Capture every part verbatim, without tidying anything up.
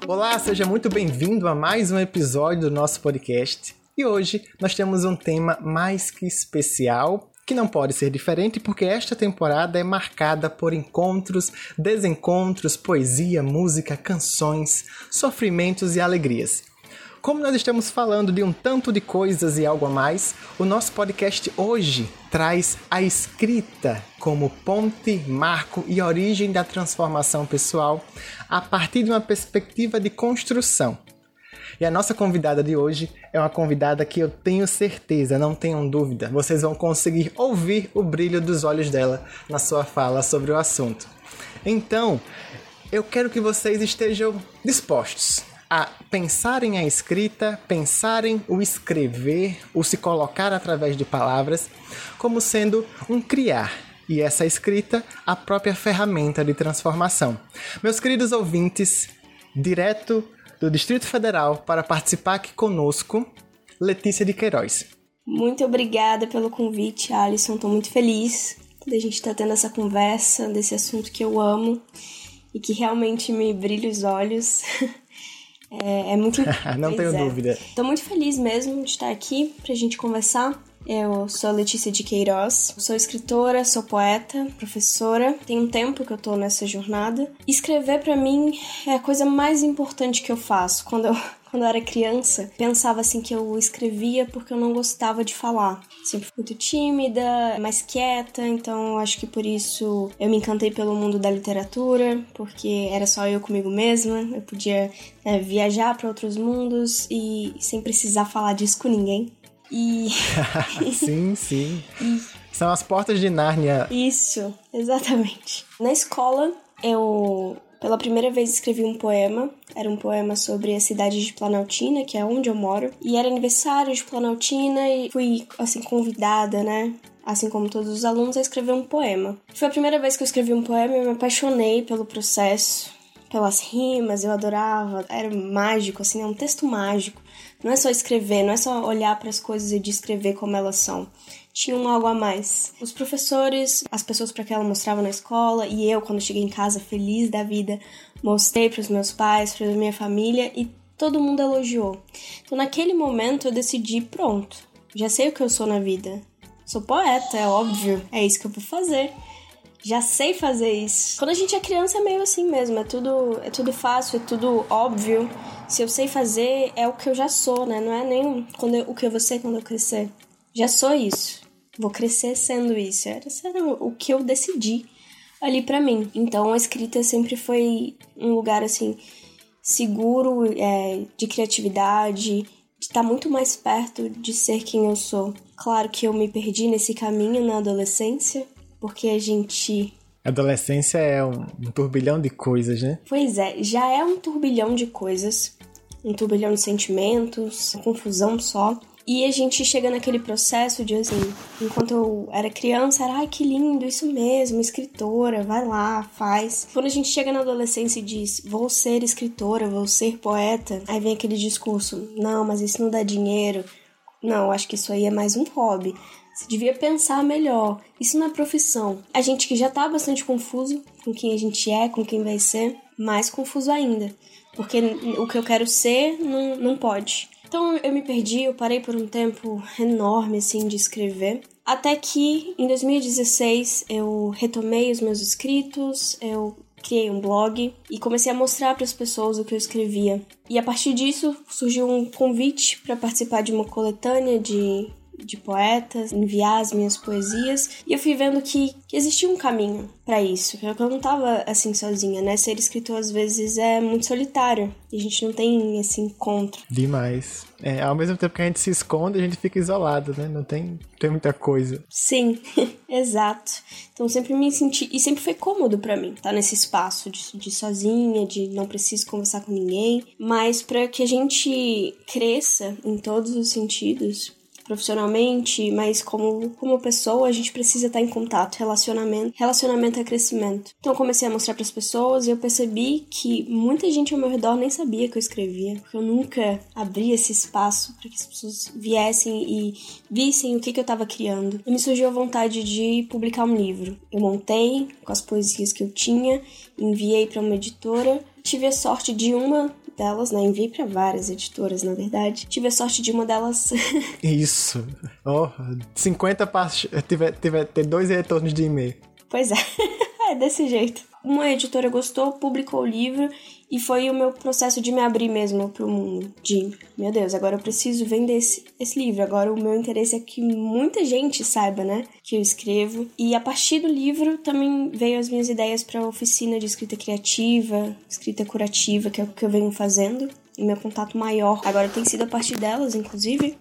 Olá, seja muito bem-vindo a mais um episódio do nosso podcast. E hoje nós temos um tema mais que especial, que não pode ser diferente porque esta temporada é marcada por encontros, desencontros, poesia, música, canções, sofrimentos e alegrias. Como nós estamos falando de um tanto de coisas e algo a mais, o nosso podcast hoje traz a escrita como ponte, marco e origem da transformação pessoal a partir de uma perspectiva de construção. E a nossa convidada de hoje é uma convidada que eu tenho certeza, não tenham dúvida, vocês vão conseguir ouvir o brilho dos olhos dela na sua fala sobre o assunto. Então, eu quero que vocês estejam dispostos a pensarem a escrita, pensarem o escrever, o se colocar através de palavras, como sendo um criar. E essa escrita, a própria ferramenta de transformação. Meus queridos ouvintes, direto do Distrito Federal para participar aqui conosco, Letícia de Queiroz. Muito obrigada pelo convite, Alisson. Estou muito feliz de a gente estar tendo essa conversa desse assunto que eu amo e que realmente me brilha os olhos. É, é muito Não tenho é. dúvida. Estou muito feliz mesmo de estar aqui para a gente conversar. Eu sou a Letícia de Queiroz, sou escritora, sou poeta, professora. Tem um tempo que eu tô nessa jornada. Escrever pra mim é a coisa mais importante que eu faço. Quando eu, quando eu era criança, pensava assim que eu escrevia porque eu não gostava de falar. Sempre fui muito tímida, mais quieta, então acho que por isso eu me encantei pelo mundo da literatura, porque era só eu comigo mesma. Eu podia é, viajar para outros mundos e sem precisar falar disso com ninguém. E... sim, sim. São as portas de Nárnia. Isso, exatamente. Na escola, eu, pela primeira vez, escrevi um poema. Era um poema sobre a cidade de Planaltina, que é onde eu moro. E era aniversário de Planaltina e fui, assim, convidada, né? Assim como todos os alunos, a escrever um poema. Foi a primeira vez que eu escrevi um poema e eu me apaixonei pelo processo, pelas rimas, eu adorava. Era mágico, assim, é um texto mágico. Não é só escrever, não é só olhar para as coisas e descrever como elas são. Tinha um algo a mais. Os professores, as pessoas para quem ela mostrava na escola, e eu, quando cheguei em casa, feliz da vida, mostrei para os meus pais, para a minha família, e todo mundo elogiou. Então, naquele momento, eu decidi, pronto, já sei o que eu sou na vida. Sou poeta, é óbvio, é isso que eu vou fazer. Já sei fazer isso. Quando a gente é criança é meio assim mesmo, é tudo, é tudo fácil, é tudo óbvio. Se eu sei fazer, é o que eu já sou, né? Não é nem quando eu, o que eu vou ser quando eu crescer. Já sou isso. Vou crescer sendo isso. Era, era o que eu decidi ali pra mim. Então a escrita sempre foi um lugar assim, seguro, é, de criatividade, de estar muito mais perto de ser quem eu sou. Claro que eu me perdi nesse caminho na adolescência, porque a gente... Adolescência é um, um turbilhão de coisas, né? Pois é, já é um turbilhão de coisas, um turbilhão de sentimentos, uma confusão só. E a gente chega naquele processo de, assim, enquanto eu era criança, era, ai, que lindo, isso mesmo, escritora, vai lá, faz. Quando a gente chega na adolescência e diz, vou ser escritora, vou ser poeta, aí vem aquele discurso, não, mas isso não dá dinheiro. Não, acho que isso aí é mais um hobby. Você devia pensar melhor. Isso não é profissão. A gente que já tá bastante confuso com quem a gente é, com quem vai ser, mais confuso ainda. Porque o que eu quero ser não, não pode. Então eu me perdi, eu parei por um tempo enorme assim de escrever. Até que em dois mil e dezesseis eu retomei os meus escritos, eu criei um blog e comecei a mostrar para as pessoas o que eu escrevia. E a partir disso surgiu um convite para participar de uma coletânea de... de poetas, enviar as minhas poesias, e eu fui vendo que, que existia um caminho pra isso, que eu não tava assim sozinha, né? Ser escritor às vezes é muito solitário, e a gente não tem esse encontro. Demais. É, ao mesmo tempo que a gente se esconde, a gente fica isolado, né? Não tem, tem muita coisa. Sim, exato. Então sempre me senti, e sempre foi cômodo pra mim, tá nesse espaço de, de sozinha, de não preciso conversar com ninguém, mas pra que a gente cresça em todos os sentidos, profissionalmente, mas como, como pessoa, a gente precisa estar em contato, relacionamento. Relacionamento é crescimento. Então eu comecei a mostrar para as pessoas e eu percebi que muita gente ao meu redor nem sabia que eu escrevia, porque eu nunca abri esse espaço para que as pessoas viessem e vissem o que, que eu estava criando. E me surgiu a vontade de publicar um livro. Eu montei com as poesias que eu tinha, enviei para uma editora, tive a sorte de uma delas, né? Enviei para várias editoras, na verdade. Tive a sorte de uma delas... Isso. Oh, cinquenta passos. Tive, tive, ter dois retornos de e-mail. Pois é. É desse jeito. Uma editora gostou, publicou o livro e foi o meu processo de me abrir mesmo pro mundo. De, meu Deus, agora eu preciso vender esse, esse livro. Agora o meu interesse é que muita gente saiba, né, que eu escrevo. E a partir do livro também veio as minhas ideias para a oficina de escrita criativa, escrita curativa, que é o que eu venho fazendo. E meu contato maior agora tem sido a partir delas, inclusive,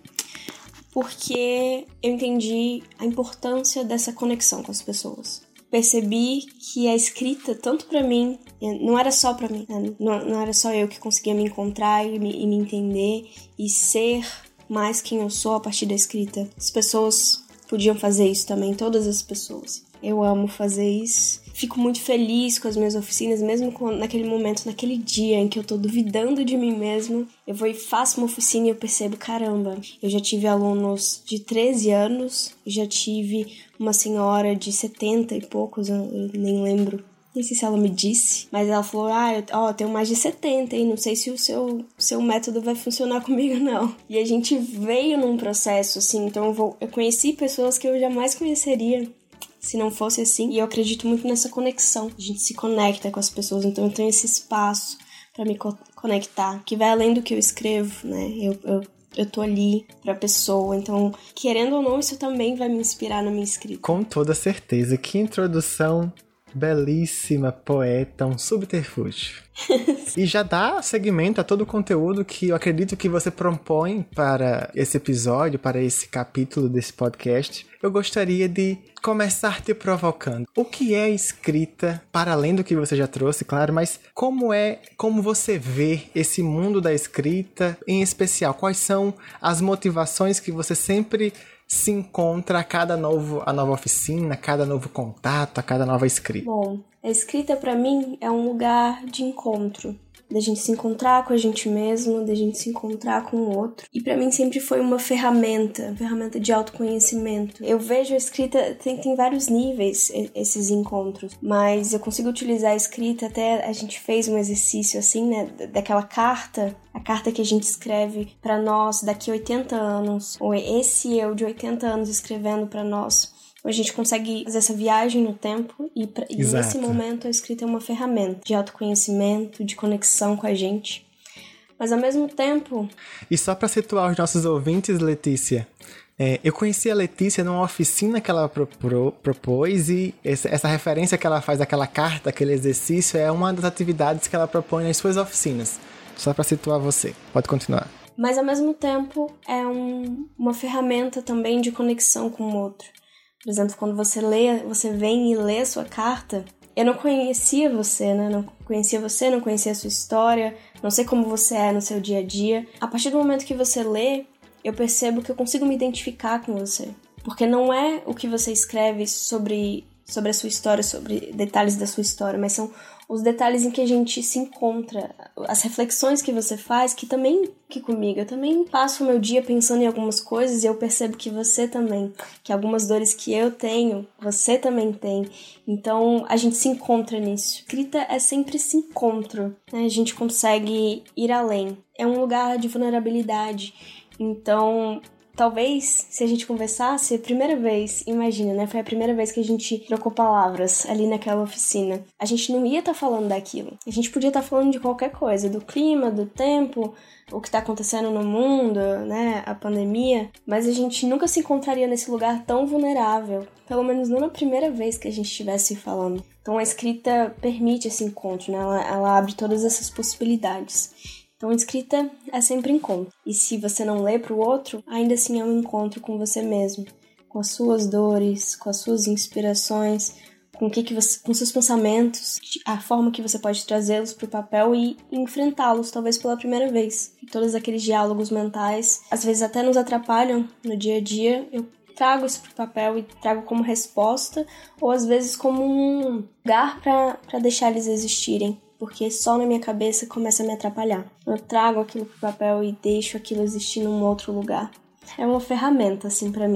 porque eu entendi a importância dessa conexão com as pessoas. Percebi que a escrita, tanto pra mim, não era só pra mim, né? não, não era só eu que conseguia me encontrar e me, e me entender e ser mais quem eu sou a partir da escrita. As pessoas podiam fazer isso também, todas as pessoas. Eu amo fazer isso. Fico muito feliz com as minhas oficinas, mesmo naquele momento, naquele dia em que eu tô duvidando de mim mesma. Eu vou e faço uma oficina e eu percebo, caramba, eu já tive alunos de treze anos, já tive uma senhora de setenta e poucos, eu nem lembro. Nem sei se ela me disse, mas ela falou, ah, eu, ó, eu tenho mais de setenta, e não sei se o seu, seu método vai funcionar comigo, não. E a gente veio num processo, assim, então eu, vou, eu conheci pessoas que eu jamais conheceria se não fosse assim, e eu acredito muito nessa conexão. A gente se conecta com as pessoas, então eu tenho esse espaço pra me co- conectar, que vai além do que eu escrevo, né? Eu, eu, eu tô ali pra pessoa, então, querendo ou não, isso também vai me inspirar na minha escrita. Com toda certeza. Que introdução belíssima, poeta, um subterfúgio. E já dá seguimento a todo o conteúdo que eu acredito que você propõe para esse episódio, para esse capítulo desse podcast. Eu gostaria de começar te provocando. O que é escrita, para além do que você já trouxe, claro, mas como é, como você vê esse mundo da escrita, em especial, quais são as motivações que você sempre se encontra a cada novo, a nova oficina, a cada novo contato, a cada nova escrita? Bom, a escrita pra mim é um lugar de encontro, da gente se encontrar com a gente mesmo, da gente se encontrar com o outro. E pra mim sempre foi uma ferramenta, ferramenta de autoconhecimento. Eu vejo a escrita, tem, tem vários níveis esses encontros, mas eu consigo utilizar a escrita, até a gente fez um exercício assim, né, daquela carta, a carta que a gente escreve pra nós daqui a oitenta anos, ou esse eu de oitenta anos escrevendo pra nós. A gente consegue fazer essa viagem no tempo e, pra, e nesse momento a escrita é uma ferramenta de autoconhecimento, de conexão com a gente. Mas ao mesmo tempo... E só para situar os nossos ouvintes, Letícia, é, eu conheci a Letícia numa oficina que ela propro, propôs e essa, essa referência que ela faz daquela carta, aquele exercício, é uma das atividades que ela propõe nas suas oficinas. Só para situar você. Pode continuar. Mas ao mesmo tempo é um, uma ferramenta também de conexão com o outro. Por exemplo, quando você lê, você vem e lê a sua carta, eu não conhecia você, né? Não conhecia você, não conhecia a sua história, não sei como você é no seu dia a dia. A partir do momento que você lê, eu percebo que eu consigo me identificar com você. Porque não é o que você escreve sobre, sobre a sua história, sobre detalhes da sua história, mas são os detalhes em que a gente se encontra, as reflexões que você faz, que também, que comigo, eu também passo o meu dia pensando em algumas coisas e eu percebo que você também, que algumas dores que eu tenho, você também tem. Então, a gente se encontra nisso. Escrita é sempre esse encontro, né? A gente consegue ir além. É um lugar de vulnerabilidade. Então... Talvez, se a gente conversasse, a primeira vez, imagina, né? Foi a primeira vez que a gente trocou palavras ali naquela oficina. A gente não ia estar tá falando daquilo. A gente podia estar tá falando de qualquer coisa, do clima, do tempo, o que está acontecendo no mundo, né? A pandemia. Mas a gente nunca se encontraria nesse lugar tão vulnerável. Pelo menos não na primeira vez que a gente estivesse falando. Então a escrita permite esse encontro, né? Ela, ela abre todas essas possibilidades. Então, escrita é sempre encontro. E se você não lê para o outro, ainda assim é um encontro com você mesmo. Com as suas dores, com as suas inspirações, com o que que você, com seus pensamentos, a forma que você pode trazê-los para o papel e enfrentá-los, talvez pela primeira vez. E todos aqueles diálogos mentais, às vezes até nos atrapalham no dia a dia. Eu trago isso para o papel e trago como resposta, ou às vezes como um lugar para deixar eles existirem. Porque só na minha cabeça começa a me atrapalhar. Eu trago aquilo pro papel e deixo aquilo existir num outro lugar. É uma ferramenta, assim, pra mim.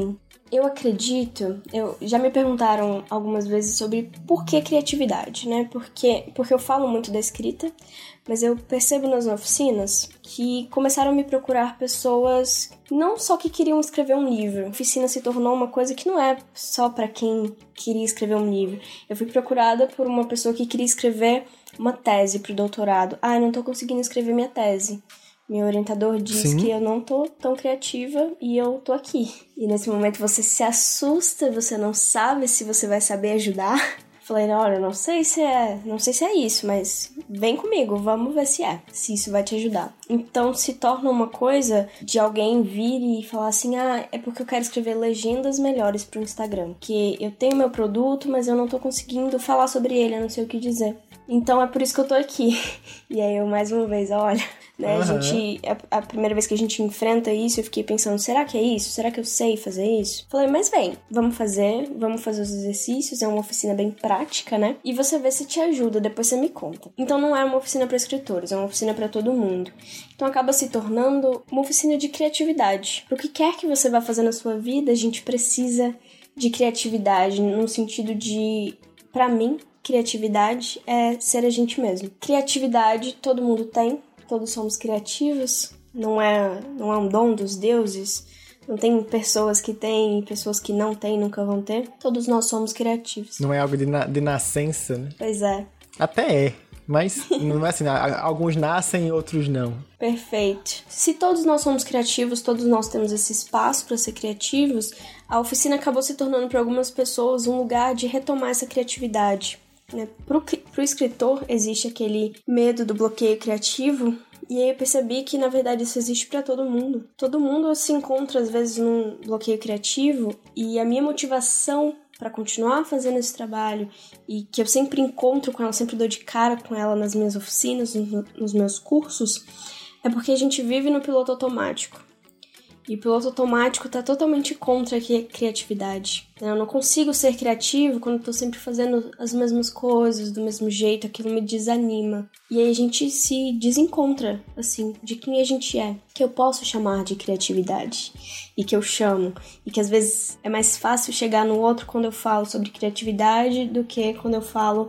Eu acredito, eu, já me perguntaram algumas vezes sobre por que criatividade, né? Porque, porque eu falo muito da escrita, mas eu percebo nas oficinas que começaram a me procurar pessoas não só que queriam escrever um livro. A oficina se tornou uma coisa que não é só para quem queria escrever um livro. Eu fui procurada por uma pessoa que queria escrever uma tese pro doutorado. Ah, eu não tô conseguindo escrever minha tese. Meu orientador diz Sim. que eu não tô tão criativa e eu tô aqui. E nesse momento você se assusta, você não sabe se você vai saber ajudar. Falei, olha, não sei se é, não sei se é isso, mas vem comigo, vamos ver se é, se isso vai te ajudar. Então se torna uma coisa de alguém vir e falar assim, ah, é porque eu quero escrever legendas melhores pro Instagram, que eu tenho meu produto, mas eu não tô conseguindo falar sobre ele, eu não sei o que dizer. Então é por isso que eu tô aqui. E aí eu mais uma vez, olha, né, uhum. a gente, a, a primeira vez que a gente enfrenta isso, eu fiquei pensando, será que é isso? Será que eu sei fazer isso? Falei, mas vem, vamos fazer, vamos fazer os exercícios, é uma oficina bem prática, né? E você vê se te ajuda, depois você me conta. Então não é uma oficina para escritores, é uma oficina para todo mundo. Então acaba se tornando uma oficina de criatividade. Pro que quer que você vá fazer na sua vida, a gente precisa de criatividade, no sentido de, pra mim, criatividade é ser a gente mesmo. Criatividade todo mundo tem, todos somos criativos, não é, não é um dom dos deuses, não tem pessoas que têm e pessoas que não têm, nunca vão ter. Todos nós somos criativos. Não é algo de, na, de nascença, né? Pois é. Até é, mas não é assim, alguns nascem e outros não. Perfeito. Se todos nós somos criativos, todos nós temos esse espaço para ser criativos, a oficina acabou se tornando para algumas pessoas um lugar de retomar essa criatividade. Né? Pro, pro escritor existe aquele medo do bloqueio criativo, e aí eu percebi que na verdade isso existe para todo mundo. Todo mundo se encontra às vezes num bloqueio criativo, e a minha motivação para continuar fazendo esse trabalho, e que eu sempre encontro com ela, sempre dou de cara com ela nas minhas oficinas, nos meus cursos, é porque a gente vive no piloto automático. E o piloto automático está totalmente contra a criatividade. Eu não consigo ser criativo quando estou sempre fazendo as mesmas coisas, do mesmo jeito, aquilo me desanima. E aí a gente se desencontra, assim, de quem a gente é, que eu posso chamar de criatividade, e que eu chamo, e que às vezes é mais fácil chegar no outro quando eu falo sobre criatividade do que quando eu falo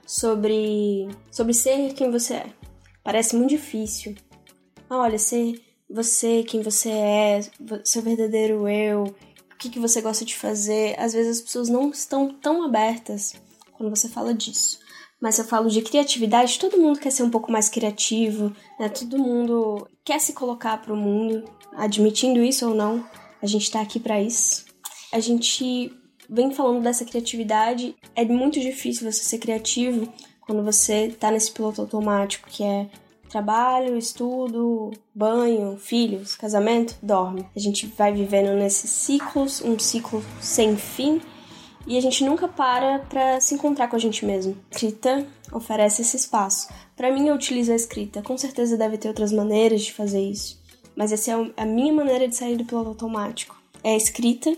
sobre, sobre ser quem você é. Parece muito difícil. Ah, olha, ser... você, quem você é, seu verdadeiro eu, o que, que você gosta de fazer. Às vezes as pessoas não estão tão abertas quando você fala disso. Mas se eu falo de criatividade, todo mundo quer ser um pouco mais criativo, né? Todo mundo quer se colocar pro mundo, admitindo isso ou não, a gente tá aqui pra isso. A gente vem falando dessa criatividade, é muito difícil você ser criativo quando você tá nesse piloto automático, que é trabalho, estudo, banho, filhos, casamento, dorme. A gente vai vivendo nesses ciclos, um ciclo sem fim, e a gente nunca para pra se encontrar com a gente mesmo. A escrita oferece esse espaço. Pra mim, eu utilizo a escrita. Com certeza deve ter outras maneiras de fazer isso, mas essa é a minha maneira de sair do piloto automático. É a escrita,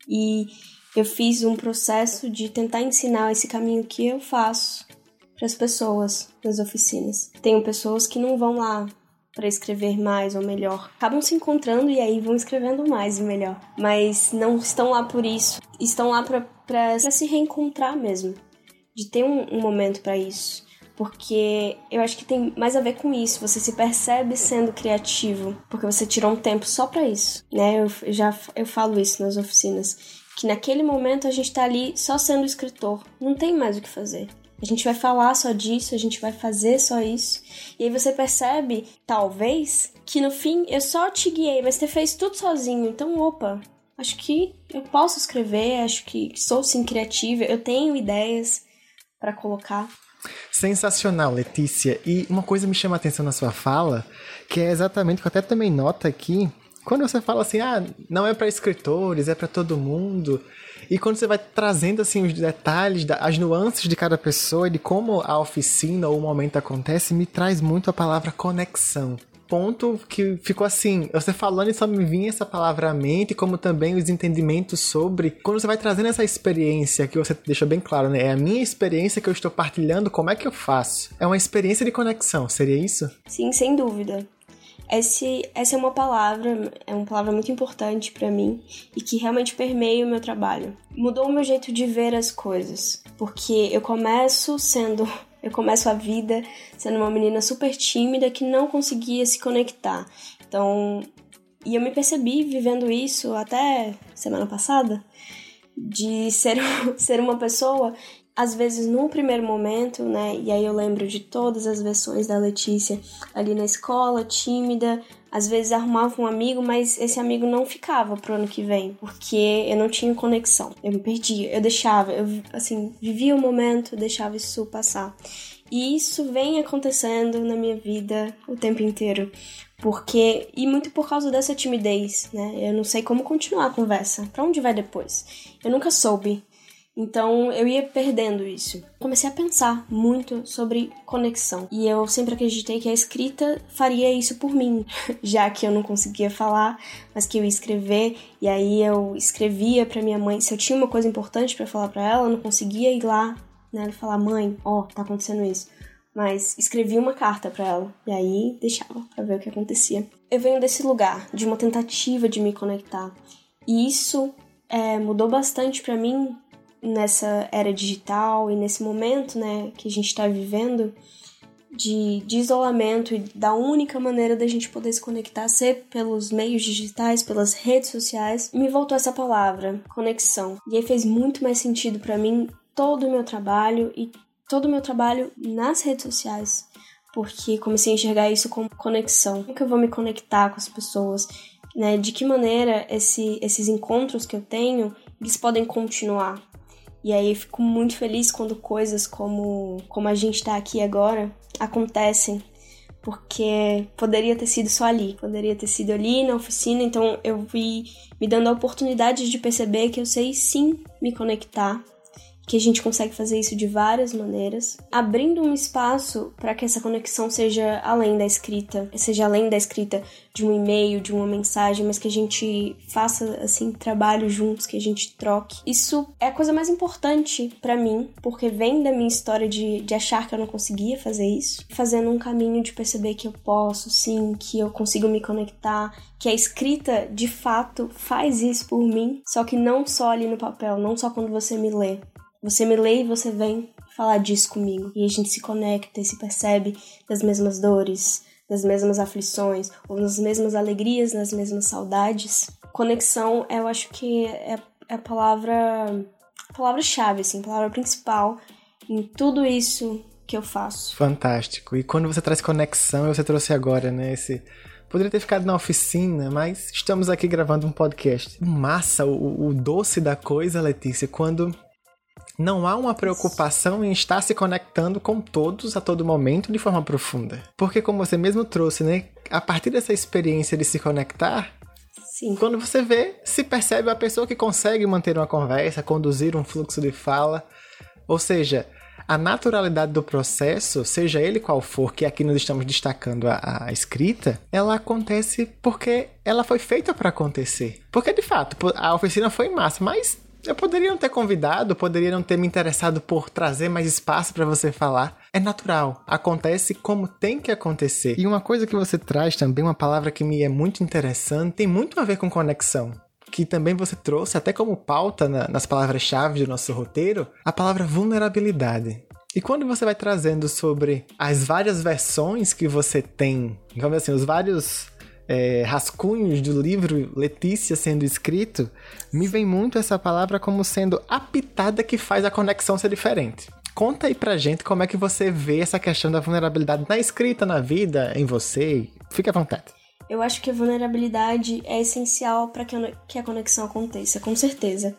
e eu fiz um processo de tentar ensinar esse caminho que eu faço para as pessoas nas oficinas. Tenho pessoas que não vão lá para escrever mais ou melhor. Acabam se encontrando e aí vão escrevendo mais e melhor. Mas não estão lá por isso. Estão lá para se reencontrar mesmo. De ter um, um momento para isso. Porque eu acho que tem mais a ver com isso. Você se percebe sendo criativo porque você tirou um tempo só para isso. Né? Eu, eu já eu falo isso nas oficinas. Que naquele momento a gente tá ali só sendo escritor. Não tem mais o que fazer. A gente vai falar só disso, a gente vai fazer só isso. E aí você percebe, talvez, que no fim eu só te guiei, mas você fez tudo sozinho. Então, opa, acho que eu posso escrever, acho que sou sim criativa, eu tenho ideias para colocar. Sensacional, Letícia. E uma coisa me chama a atenção na sua fala, que é exatamente, que eu até também noto aqui, quando você fala assim, ah, não é para escritores, é para todo mundo. E quando você vai trazendo assim os detalhes, as nuances de cada pessoa e de como a oficina ou o momento acontece, me traz muito a palavra conexão. Ponto que ficou assim, você falando e só me vinha essa palavra à mente, como também os entendimentos sobre... Quando você vai trazendo essa experiência, que você deixa bem claro, né? É a minha experiência que eu estou partilhando, como é que eu faço? É uma experiência de conexão, seria isso? Sim, sem dúvida. Esse, essa é uma palavra, é uma palavra muito importante pra mim e que realmente permeia o meu trabalho. Mudou o meu jeito de ver as coisas, porque eu começo sendo, eu começo a vida sendo uma menina super tímida que não conseguia se conectar. Então, e eu me percebi vivendo isso até semana passada, de ser, ser uma pessoa, às vezes num primeiro momento, né, e aí eu lembro de todas as versões da Letícia ali na escola, tímida, às vezes arrumava um amigo, mas esse amigo não ficava pro ano que vem, porque eu não tinha conexão, eu me perdia, eu deixava, eu assim, vivia o momento, deixava isso passar. E isso vem acontecendo na minha vida o tempo inteiro, porque, e muito por causa dessa timidez, né, eu não sei como continuar a conversa, pra onde vai depois, eu nunca soube. Então, eu ia perdendo isso. Comecei a pensar muito sobre conexão. E eu sempre acreditei que a escrita faria isso por mim. Já que eu não conseguia falar, mas que eu ia escrever. E aí eu escrevia pra minha mãe. Se eu tinha uma coisa importante pra falar pra ela, eu não conseguia ir lá, né, e falar, mãe, ó, oh, tá acontecendo isso. Mas escrevia uma carta pra ela. E aí deixava pra ver o que acontecia. Eu venho desse lugar, de uma tentativa de me conectar. E isso é, mudou bastante pra mim nessa era digital e nesse momento, né, que a gente está vivendo de, de isolamento e da única maneira da gente poder se conectar ser pelos meios digitais, pelas redes sociais, me voltou essa palavra, conexão. E aí fez muito mais sentido para mim todo o meu trabalho e todo o meu trabalho nas redes sociais, porque comecei a enxergar isso como conexão. Como que eu vou me conectar com as pessoas, né? De que maneira esse, esses encontros que eu tenho, eles podem continuar? E aí eu fico muito feliz quando coisas como, como a gente tá aqui agora acontecem, porque poderia ter sido só ali, poderia ter sido ali na oficina, então eu fui me dando a oportunidade de perceber que eu sei sim me conectar, que a gente consegue fazer isso de várias maneiras, abrindo um espaço para que essa conexão seja além da escrita, seja além da escrita de um e-mail, de uma mensagem, mas que a gente faça, assim, trabalho juntos, que a gente troque. Isso é a coisa mais importante para mim, porque vem da minha história de, de achar que eu não conseguia fazer isso, fazendo um caminho de perceber que eu posso, sim, que eu consigo me conectar, que a escrita, de fato, faz isso por mim, só que não só ali no papel, não só quando você me lê. Você me lê e você vem falar disso comigo. E a gente se conecta e se percebe das mesmas dores, das mesmas aflições, ou nas mesmas alegrias, nas mesmas saudades. Conexão, eu acho que é a palavra, a palavra-chave, assim, a palavra principal em tudo isso que eu faço. Fantástico. E quando você traz conexão, você trouxe agora, né, esse... Poderia ter ficado na oficina, mas estamos aqui gravando um podcast. Massa, o, o doce da coisa, Letícia, quando... não há uma preocupação em estar se conectando com todos a todo momento de forma profunda. Porque como você mesmo trouxe, né? A partir dessa experiência de se conectar, sim, quando você vê, se percebe a pessoa que consegue manter uma conversa, conduzir um fluxo de fala. Ou seja, a naturalidade do processo, seja ele qual for, que aqui nós estamos destacando a, a escrita, ela acontece porque ela foi feita para acontecer. Porque, de fato, a oficina foi massa, mas... eu poderia não ter convidado, poderia não ter me interessado por trazer mais espaço para você falar. É natural, acontece como tem que acontecer. E uma coisa que você traz também, uma palavra que me é muito interessante, tem muito a ver com conexão, que também você trouxe até como pauta na, nas palavras-chave do nosso roteiro, a palavra vulnerabilidade. E quando você vai trazendo sobre as várias versões que você tem, vamos dizer assim, os vários... É, rascunhos do livro Letícia sendo escrito, me vem muito essa palavra como sendo a pitada que faz a conexão ser diferente. Conta aí pra gente como é que você vê essa questão da vulnerabilidade na escrita, na vida, em você. Fique à vontade. Eu acho que a vulnerabilidade é essencial para que a conexão aconteça, com certeza.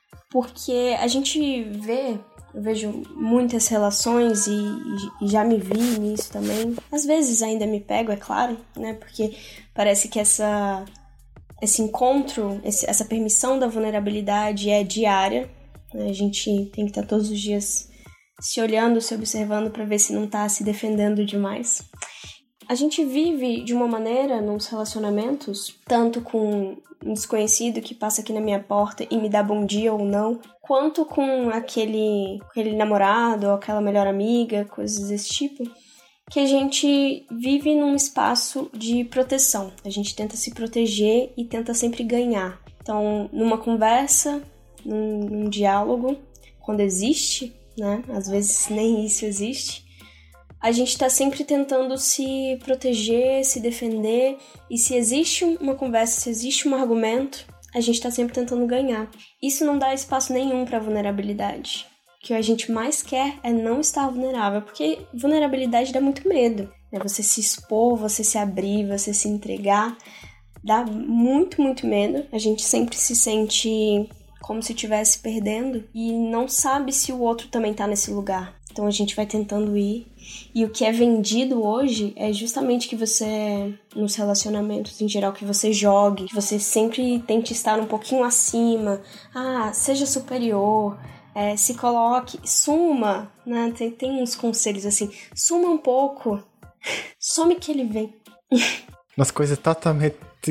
Porque a gente vê... eu vejo muitas relações e, e já me vi nisso também. Às vezes ainda me pego, é claro, né? Porque parece que essa, esse encontro, esse, essa permissão da vulnerabilidade é diária. Né? A gente tem que estar todos os dias se olhando, se observando para ver se não está se defendendo demais. A gente vive de uma maneira nos relacionamentos, tanto com um desconhecido que passa aqui na minha porta e me dá bom dia ou não, quanto com aquele, aquele namorado ou aquela melhor amiga, coisas desse tipo, que a gente vive num espaço de proteção. A gente tenta se proteger e tenta sempre ganhar. Então, numa conversa, num, num diálogo, quando existe, né? Às vezes nem isso existe, a gente está sempre tentando se proteger, se defender, e se existe uma conversa, se existe um argumento, a gente está sempre tentando ganhar. Isso não dá espaço nenhum para vulnerabilidade. O que a gente mais quer é não estar vulnerável, porque vulnerabilidade dá muito medo, né? Você se expor, você se abrir, você se entregar, dá muito, muito medo. A gente sempre se sente como se estivesse perdendo e não sabe se o outro também tá nesse lugar. Então a gente vai tentando ir. E o que é vendido hoje é justamente que você, nos relacionamentos em geral, que você jogue, que você sempre tente estar um pouquinho acima. Ah, seja superior. É, se coloque, suma, né? Tem, tem uns conselhos assim, suma um pouco, some que ele vem. Umas coisas totalmente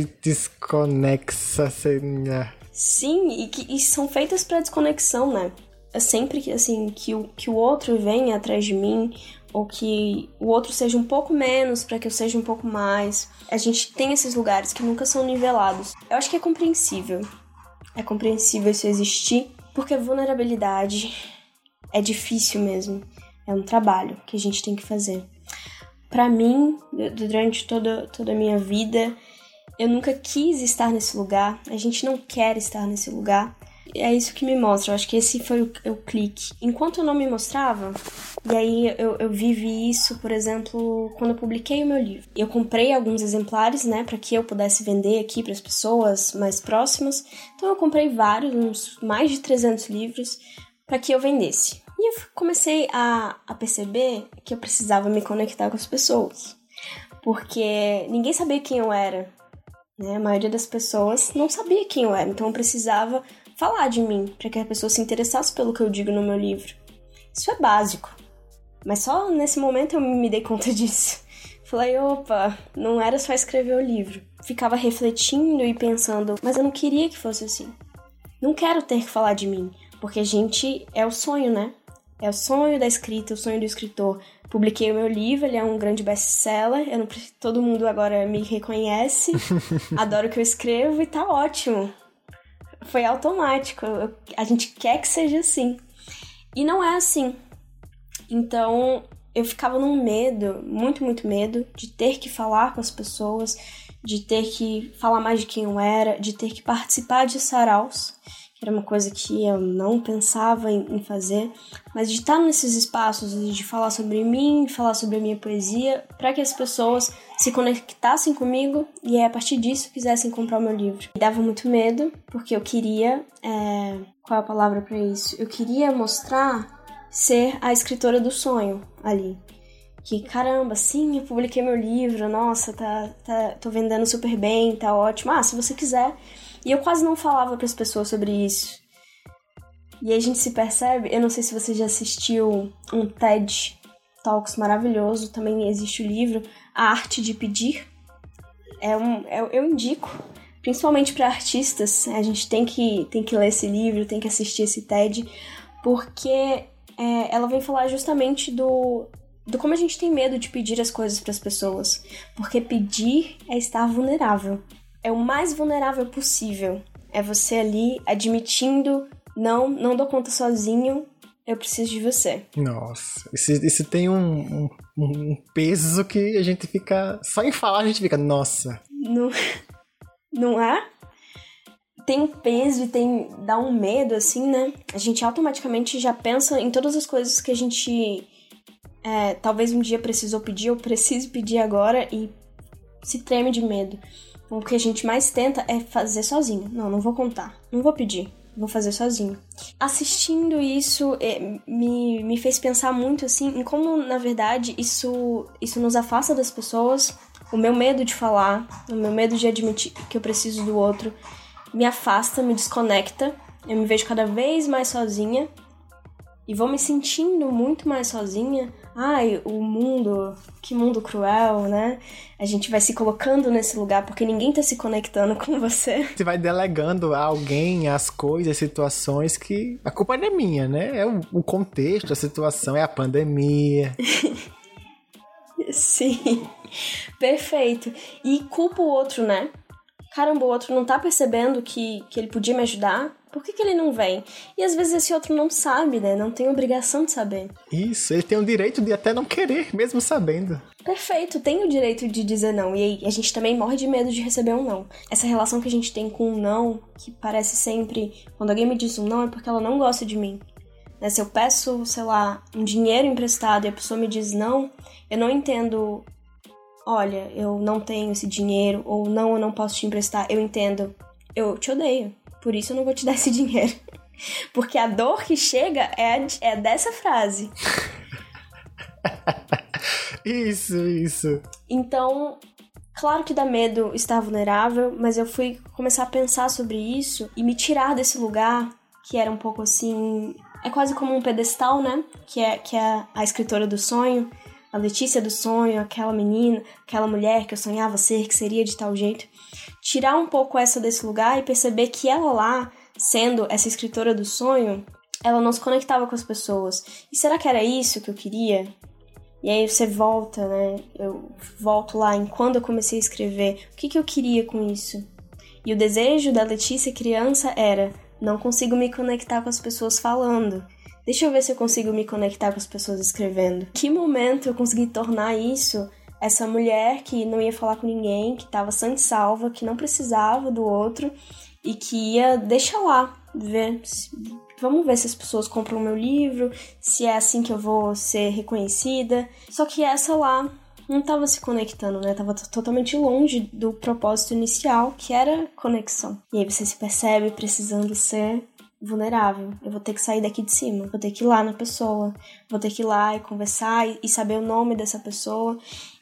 desconexas, assim, né? Sim, e que e são feitas para desconexão, né? É sempre que, assim, que o, que o outro venha atrás de mim, ou que o outro seja um pouco menos para que eu seja um pouco mais. A gente tem esses lugares que nunca são nivelados. Eu acho que é compreensível. É compreensível isso existir. Porque vulnerabilidade é difícil mesmo. É um trabalho que a gente tem que fazer. Pra mim, durante toda, toda a minha vida, eu nunca quis estar nesse lugar. A gente não quer estar nesse lugar. É isso que me mostra. Eu acho que esse foi o, o clique. Enquanto eu não me mostrava, e aí eu, eu vivi isso, por exemplo, quando eu publiquei o meu livro. Eu comprei alguns exemplares, né, para que eu pudesse vender aqui para as pessoas mais próximas. Então eu comprei vários, uns mais de trezentos livros, para que eu vendesse. E eu comecei a, a perceber que eu precisava me conectar com as pessoas. Porque ninguém sabia quem eu era, né? A maioria das pessoas não sabia quem eu era. Então eu precisava falar de mim, para que a pessoa se interessasse pelo que eu digo no meu livro. Isso é básico. Mas só nesse momento eu me dei conta disso. Falei, opa, não era só escrever o livro. Ficava refletindo e pensando, mas eu não queria que fosse assim. Não quero ter que falar de mim, porque a gente é o sonho, né? É o sonho da escrita, o sonho do escritor. Publiquei o meu livro, ele é um grande best-seller, eu não, todo mundo agora me reconhece, adoro o que eu escrevo e tá ótimo. Foi automático, eu, a gente quer que seja assim. E não é assim. Então, eu ficava num medo, muito, muito medo, de ter que falar com as pessoas, de ter que falar mais de quem eu era, de ter que participar de saraus, que era uma coisa que eu não pensava em, em fazer, mas de estar nesses espaços, de falar sobre mim, de falar sobre a minha poesia, para que as pessoas se conectassem comigo e a partir disso quisessem comprar o meu livro. Me dava muito medo, porque eu queria... É... Qual é a palavra para isso? Eu queria mostrar ser a escritora do sonho ali. Que, caramba, sim, eu publiquei meu livro, nossa, tá, tá, tô vendendo super bem, tá ótimo. Ah, se você quiser. E eu quase não falava pras pessoas sobre isso. E aí a gente se percebe, eu não sei se você já assistiu um TED Talks maravilhoso, também existe o livro A Arte de Pedir. É um, é, eu indico, principalmente para artistas, a gente tem que, tem que ler esse livro, tem que assistir esse TED, porque é, ela vem falar justamente do, do como a gente tem medo de pedir as coisas para as pessoas. Porque pedir é estar vulnerável. É o mais vulnerável possível. É você ali admitindo, não, não dou conta sozinho, eu preciso de você. Nossa, isso, isso tem um, um, um peso que a gente fica... Só em falar a gente fica, nossa. Não, não é? Tem um peso e tem, dá um medo, assim, né? A gente automaticamente já pensa em todas as coisas que a gente é, talvez um dia precisou pedir ou precise pedir agora e se treme de medo. Então, o que a gente mais tenta é fazer sozinho. Não, não vou contar, não vou pedir, vou fazer sozinho. Assistindo isso é, me, me fez pensar muito, assim, em como, na verdade, isso, isso nos afasta das pessoas. O meu medo de falar, o meu medo de admitir que eu preciso do outro me afasta, me desconecta. Eu me vejo cada vez mais sozinha e vou me sentindo muito mais sozinha. Ai, o mundo, que mundo cruel, né? A gente vai se colocando nesse lugar porque ninguém tá se conectando com você. Você vai delegando a alguém as coisas, as situações que... A culpa não é minha, né? É o, o contexto, a situação, é a pandemia. Sim, perfeito. E culpa o outro, né? Caramba, o outro não tá percebendo que, que ele podia me ajudar? Por que, que ele não vem? E às vezes esse outro não sabe, né? Não tem obrigação de saber. Isso, ele tem o direito de até não querer, mesmo sabendo. Perfeito, tem o direito de dizer não. E aí, a gente também morre de medo de receber um não. Essa relação que a gente tem com um não, que parece sempre... Quando alguém me diz um não, é porque ela não gosta de mim. Né? Se eu peço, sei lá, um dinheiro emprestado e a pessoa me diz não, eu não entendo... Olha, eu não tenho esse dinheiro, ou não, eu não posso te emprestar. Eu entendo, eu te odeio, por isso eu não vou te dar esse dinheiro. Porque a dor que chega é, é dessa frase. Isso, isso. Então, claro que dá medo estar vulnerável, mas eu fui começar a pensar sobre isso e me tirar desse lugar, que era um pouco assim... É quase como um pedestal, né? Que é, que é a escritora do sonho. A Letícia do sonho, aquela menina, aquela mulher que eu sonhava ser, que seria de tal jeito. Tirar um pouco essa desse lugar e perceber que ela lá, sendo essa escritora do sonho, ela não se conectava com as pessoas. E será que era isso que eu queria? E aí você volta, né? Eu volto lá em quando eu comecei a escrever. O que, que eu queria com isso? E o desejo da Letícia criança era: não consigo me conectar com as pessoas falando. Deixa eu ver se eu consigo me conectar com as pessoas escrevendo. Que momento eu consegui tornar isso essa mulher que não ia falar com ninguém, que estava sã e salva, que não precisava do outro e que ia, deixa lá, ver, vamos ver se as pessoas compram o meu livro, se é assim que eu vou ser reconhecida. Só que essa lá não estava se conectando, né? Tava totalmente longe do propósito inicial, que era conexão. E aí você se percebe precisando ser vulnerável. Eu vou ter que sair daqui de cima, vou ter que ir lá na pessoa, vou ter que ir lá e conversar e, e saber o nome dessa pessoa.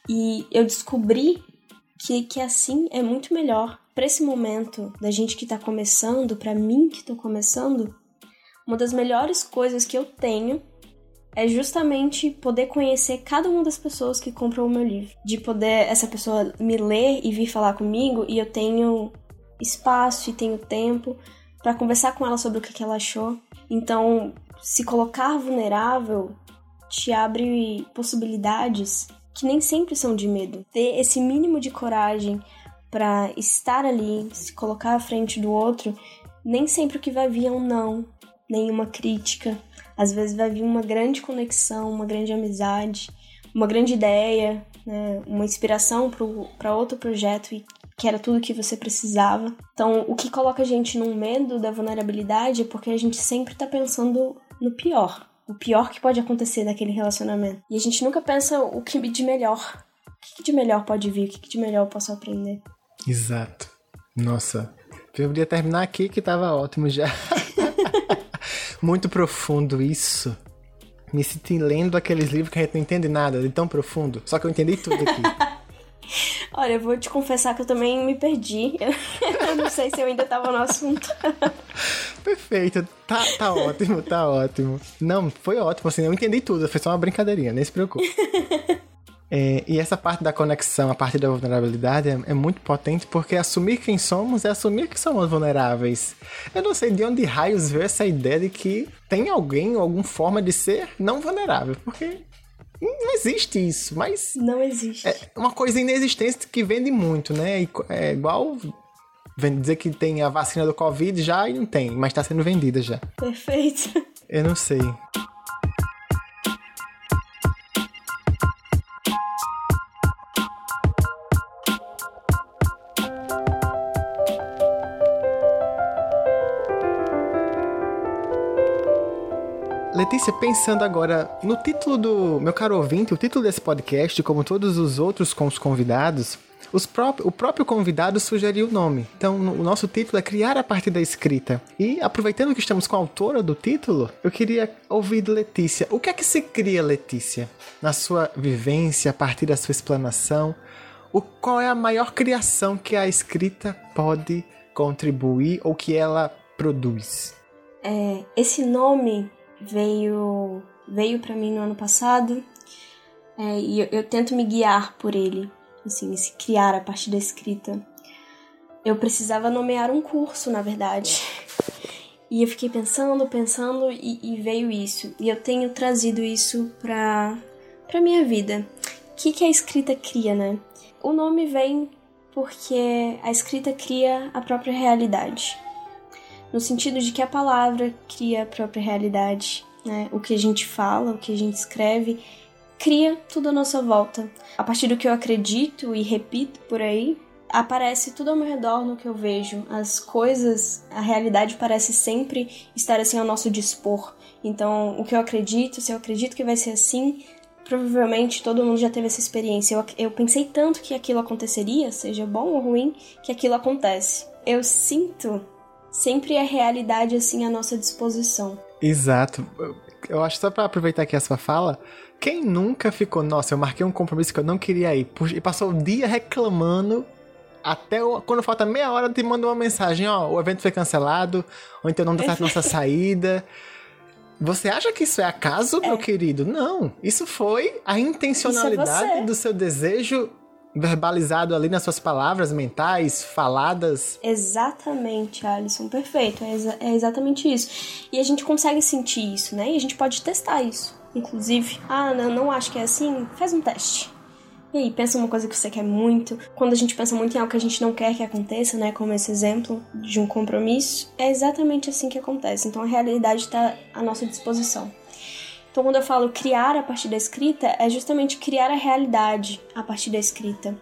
E eu descobri que, que assim é muito melhor. Para esse momento da gente que tá começando, para mim que tô começando, uma das melhores coisas que eu tenho é justamente poder conhecer cada uma das pessoas que compram o meu livro. De poder essa pessoa me ler e vir falar comigo, e eu tenho espaço e tenho tempo para conversar com ela sobre o que ela achou. Então, se colocar vulnerável te abre possibilidades que nem sempre são de medo. Ter esse mínimo de coragem para estar ali, se colocar à frente do outro, nem sempre o que vai vir é um não, nenhuma crítica. Às vezes vai vir uma grande conexão, uma grande amizade, uma grande ideia, né? Uma inspiração para outro projeto e que era tudo que você precisava. Então, o que coloca a gente num medo da vulnerabilidade é porque a gente sempre tá pensando no pior. O pior que pode acontecer naquele relacionamento. E a gente nunca pensa o que de melhor. O que de melhor pode vir? O que de melhor eu posso aprender? Exato. Nossa, eu podia terminar aqui que tava ótimo já. Muito profundo isso. Me senti lendo aqueles livros que a gente não entende nada, de tão profundo. Só que eu entendi tudo aqui. Olha, eu vou te confessar que eu também me perdi. Eu não sei se eu ainda tava no assunto. Perfeito. Tá, tá ótimo, tá ótimo. Não, foi ótimo, assim, eu entendi tudo. Foi só uma brincadeirinha, nem se preocupe. É, e essa parte da conexão, a parte da vulnerabilidade é, é muito potente, porque assumir quem somos é assumir que somos vulneráveis. Eu não sei de onde raios veio essa ideia de que tem alguém ou alguma forma de ser não vulnerável, porque não existe isso, mas... Não existe. É uma coisa inexistente que vende muito, né? É igual dizer que tem a vacina do Covid já e não tem, mas tá sendo vendida já. Perfeito. Eu não sei. Letícia, pensando agora no título do... Meu caro ouvinte, o título desse podcast, como todos os outros com os convidados, os pró- o próprio convidado sugeriu o nome. Então, o nosso título é Criar a Partir da Escrita. E, aproveitando que estamos com a autora do título, eu queria ouvir de Letícia. O que é que se cria, Letícia? Na sua vivência, a partir da sua explanação, o, qual é a maior criação que a escrita pode contribuir ou que ela produz? É, esse nome... veio veio para mim no ano passado, é, e eu, eu tento me guiar por ele, assim, se criar a partir da escrita. Eu precisava nomear um curso, na verdade, e eu fiquei pensando, pensando e, e veio isso, e eu tenho trazido isso para para minha vida. que, que a escrita cria, né? O nome vem porque a escrita cria a própria realidade. No sentido de que a palavra cria a própria realidade, né? O que a gente fala, o que a gente escreve, cria tudo à nossa volta. A partir do que eu acredito e repito por aí, aparece tudo ao meu redor no que eu vejo. As coisas, a realidade parece sempre estar assim ao nosso dispor. Então, o que eu acredito, se eu acredito que vai ser assim, provavelmente todo mundo já teve essa experiência. Eu, eu pensei tanto que aquilo aconteceria, seja bom ou ruim, que aquilo acontece. Eu sinto sempre a realidade assim à nossa disposição. Exato. Eu acho, só pra aproveitar aqui a sua fala, quem nunca ficou, nossa, eu marquei um compromisso que eu não queria ir, e passou o dia reclamando, até o, quando falta meia hora te manda uma mensagem, ó, o evento foi cancelado, ou então não dá certo nossa saída. Você acha que isso é acaso, é. meu querido? Não, isso foi a intencionalidade é do seu desejo verbalizado ali nas suas palavras mentais, faladas. Exatamente, Alisson, perfeito, é, exa- é exatamente isso. E a gente consegue sentir isso, né? E a gente pode testar isso, inclusive. Ah, não, não acho que é assim, faz um teste. E aí, pensa uma coisa que você quer muito. Quando a gente pensa muito em algo que a gente não quer que aconteça, né? Como esse exemplo de um compromisso, é exatamente assim que acontece. Então a realidade está à nossa disposição. Então quando eu falo criar a partir da escrita, é justamente criar a realidade a partir da escrita.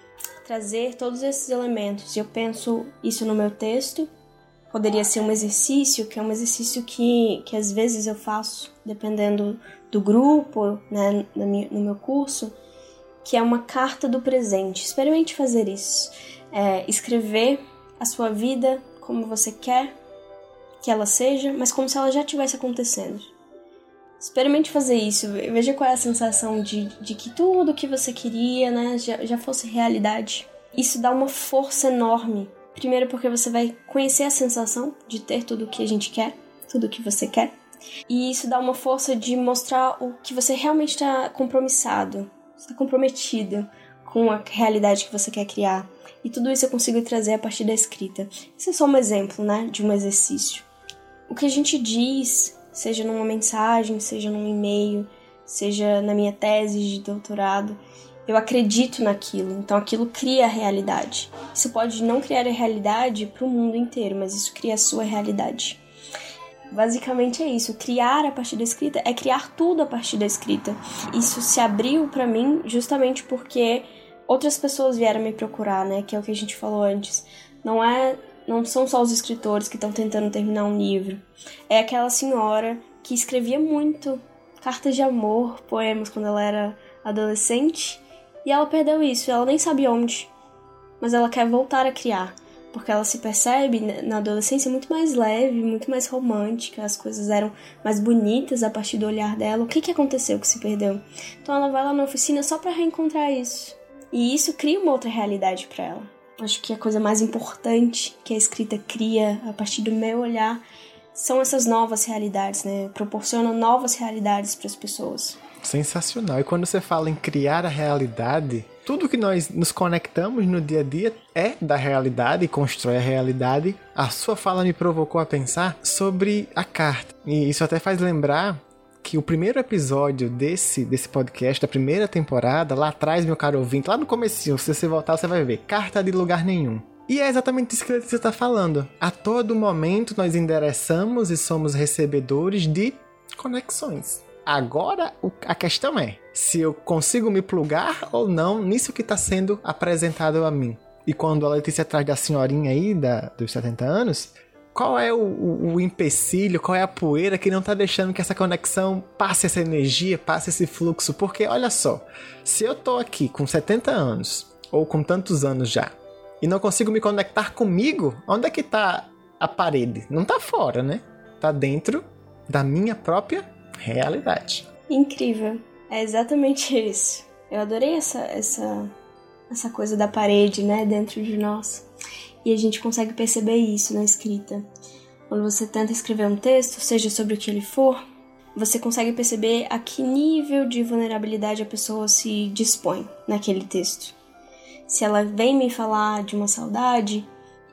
Trazer todos esses elementos. Eu penso isso no meu texto. Poderia ser um exercício, que é um exercício que, que às vezes eu faço, dependendo do grupo, né? No meu curso, que é uma carta do presente. Experimente fazer isso. É, escrever a sua vida como você quer que ela seja, mas como se ela já estivesse acontecendo. Experimente fazer isso. Veja qual é a sensação de, de que tudo que você queria, né, já, já fosse realidade. Isso dá uma força enorme. Primeiro porque você vai conhecer a sensação de ter tudo o que a gente quer, tudo o que você quer. E isso dá uma força de mostrar o que você realmente está compromissado. Está comprometido com a realidade que você quer criar. E tudo isso eu consigo trazer a partir da escrita. Esse é só um exemplo, né, de um exercício. O que a gente diz, seja numa mensagem, seja num e-mail, seja na minha tese de doutorado, eu acredito naquilo. Então aquilo cria a realidade. Isso pode não criar a realidade para o mundo inteiro, mas isso cria a sua realidade. Basicamente é isso, criar a partir da escrita é criar tudo a partir da escrita. Isso se abriu pra mim justamente porque outras pessoas vieram me procurar, né, que é o que a gente falou antes. Não é, não são só os escritores que estão tentando terminar um livro. É aquela senhora que escrevia muito cartas de amor, poemas quando ela era adolescente, e ela perdeu isso, ela nem sabe onde, mas ela quer voltar a criar. Porque ela se percebe na adolescência muito mais leve, muito mais romântica, as coisas eram mais bonitas a partir do olhar dela. O que, que aconteceu que se perdeu? Então ela vai lá na oficina só para reencontrar isso. E isso cria uma outra realidade para ela. Acho que a coisa mais importante que a escrita cria a partir do meu olhar são essas novas realidades, né? Proporciona novas realidades para as pessoas. Sensacional. E quando você fala em criar a realidade, tudo que nós nos conectamos no dia a dia é da realidade e constrói a realidade. A sua fala me provocou a pensar sobre a carta. E isso até faz lembrar que o primeiro episódio desse, desse podcast, da primeira temporada, lá atrás, meu caro ouvinte, lá no comecinho, se você voltar, você vai ver Carta de Lugar Nenhum. E é exatamente isso que você está falando. A todo momento nós endereçamos e somos recebedores de conexões. Agora, a questão é se eu consigo me plugar ou não nisso que está sendo apresentado a mim. E quando a Letícia traz da senhorinha aí, da, dos setenta anos, qual é o, o, o empecilho, qual é a poeira que não está deixando que essa conexão passe essa energia, passe esse fluxo? Porque, olha só, se eu tô aqui com setenta anos, ou com tantos anos já, e não consigo me conectar comigo, onde é que está a parede? Não está fora, né? Está dentro da minha própria realidade. Incrível. É exatamente isso. Eu adorei essa, essa, essa coisa da parede, né, dentro de nós. E a gente consegue perceber isso na escrita. Quando você tenta escrever um texto, seja sobre o que ele for, você consegue perceber a que nível de vulnerabilidade a pessoa se dispõe naquele texto. Se ela vem me falar de uma saudade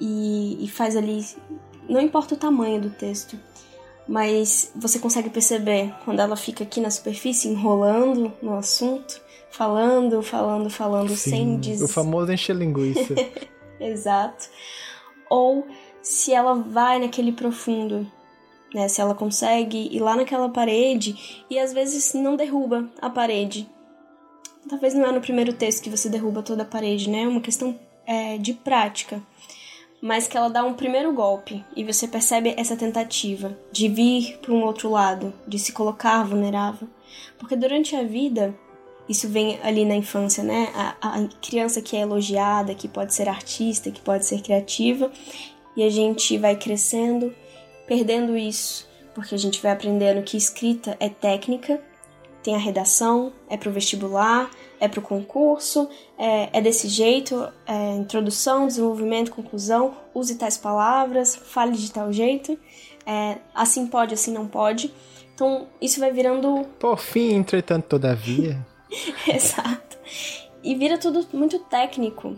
e, e faz ali... Não importa o tamanho do texto, mas você consegue perceber quando ela fica aqui na superfície enrolando no assunto, falando, falando, falando, Sim, sem dizer. O famoso encher linguiça. Exato. Ou se ela vai naquele profundo, né? Se ela consegue ir lá naquela parede e às vezes não derruba a parede. Talvez não é no primeiro texto que você derruba toda a parede, né? É uma questão é, de prática. Mas que ela dá um primeiro golpe e você percebe essa tentativa de vir para um outro lado, de se colocar vulnerável. Porque durante a vida, isso vem ali na infância, né? A, a criança que é elogiada, que pode ser artista, que pode ser criativa, e a gente vai crescendo, perdendo isso, porque a gente vai aprendendo que escrita é técnica, tem a redação, é pro vestibular, é pro concurso, é, é desse jeito, é introdução, desenvolvimento, conclusão, use tais palavras, fale de tal jeito, é, assim pode, assim não pode. Então, isso vai virando... Por fim, entretanto, todavia... Exato. E vira tudo muito técnico.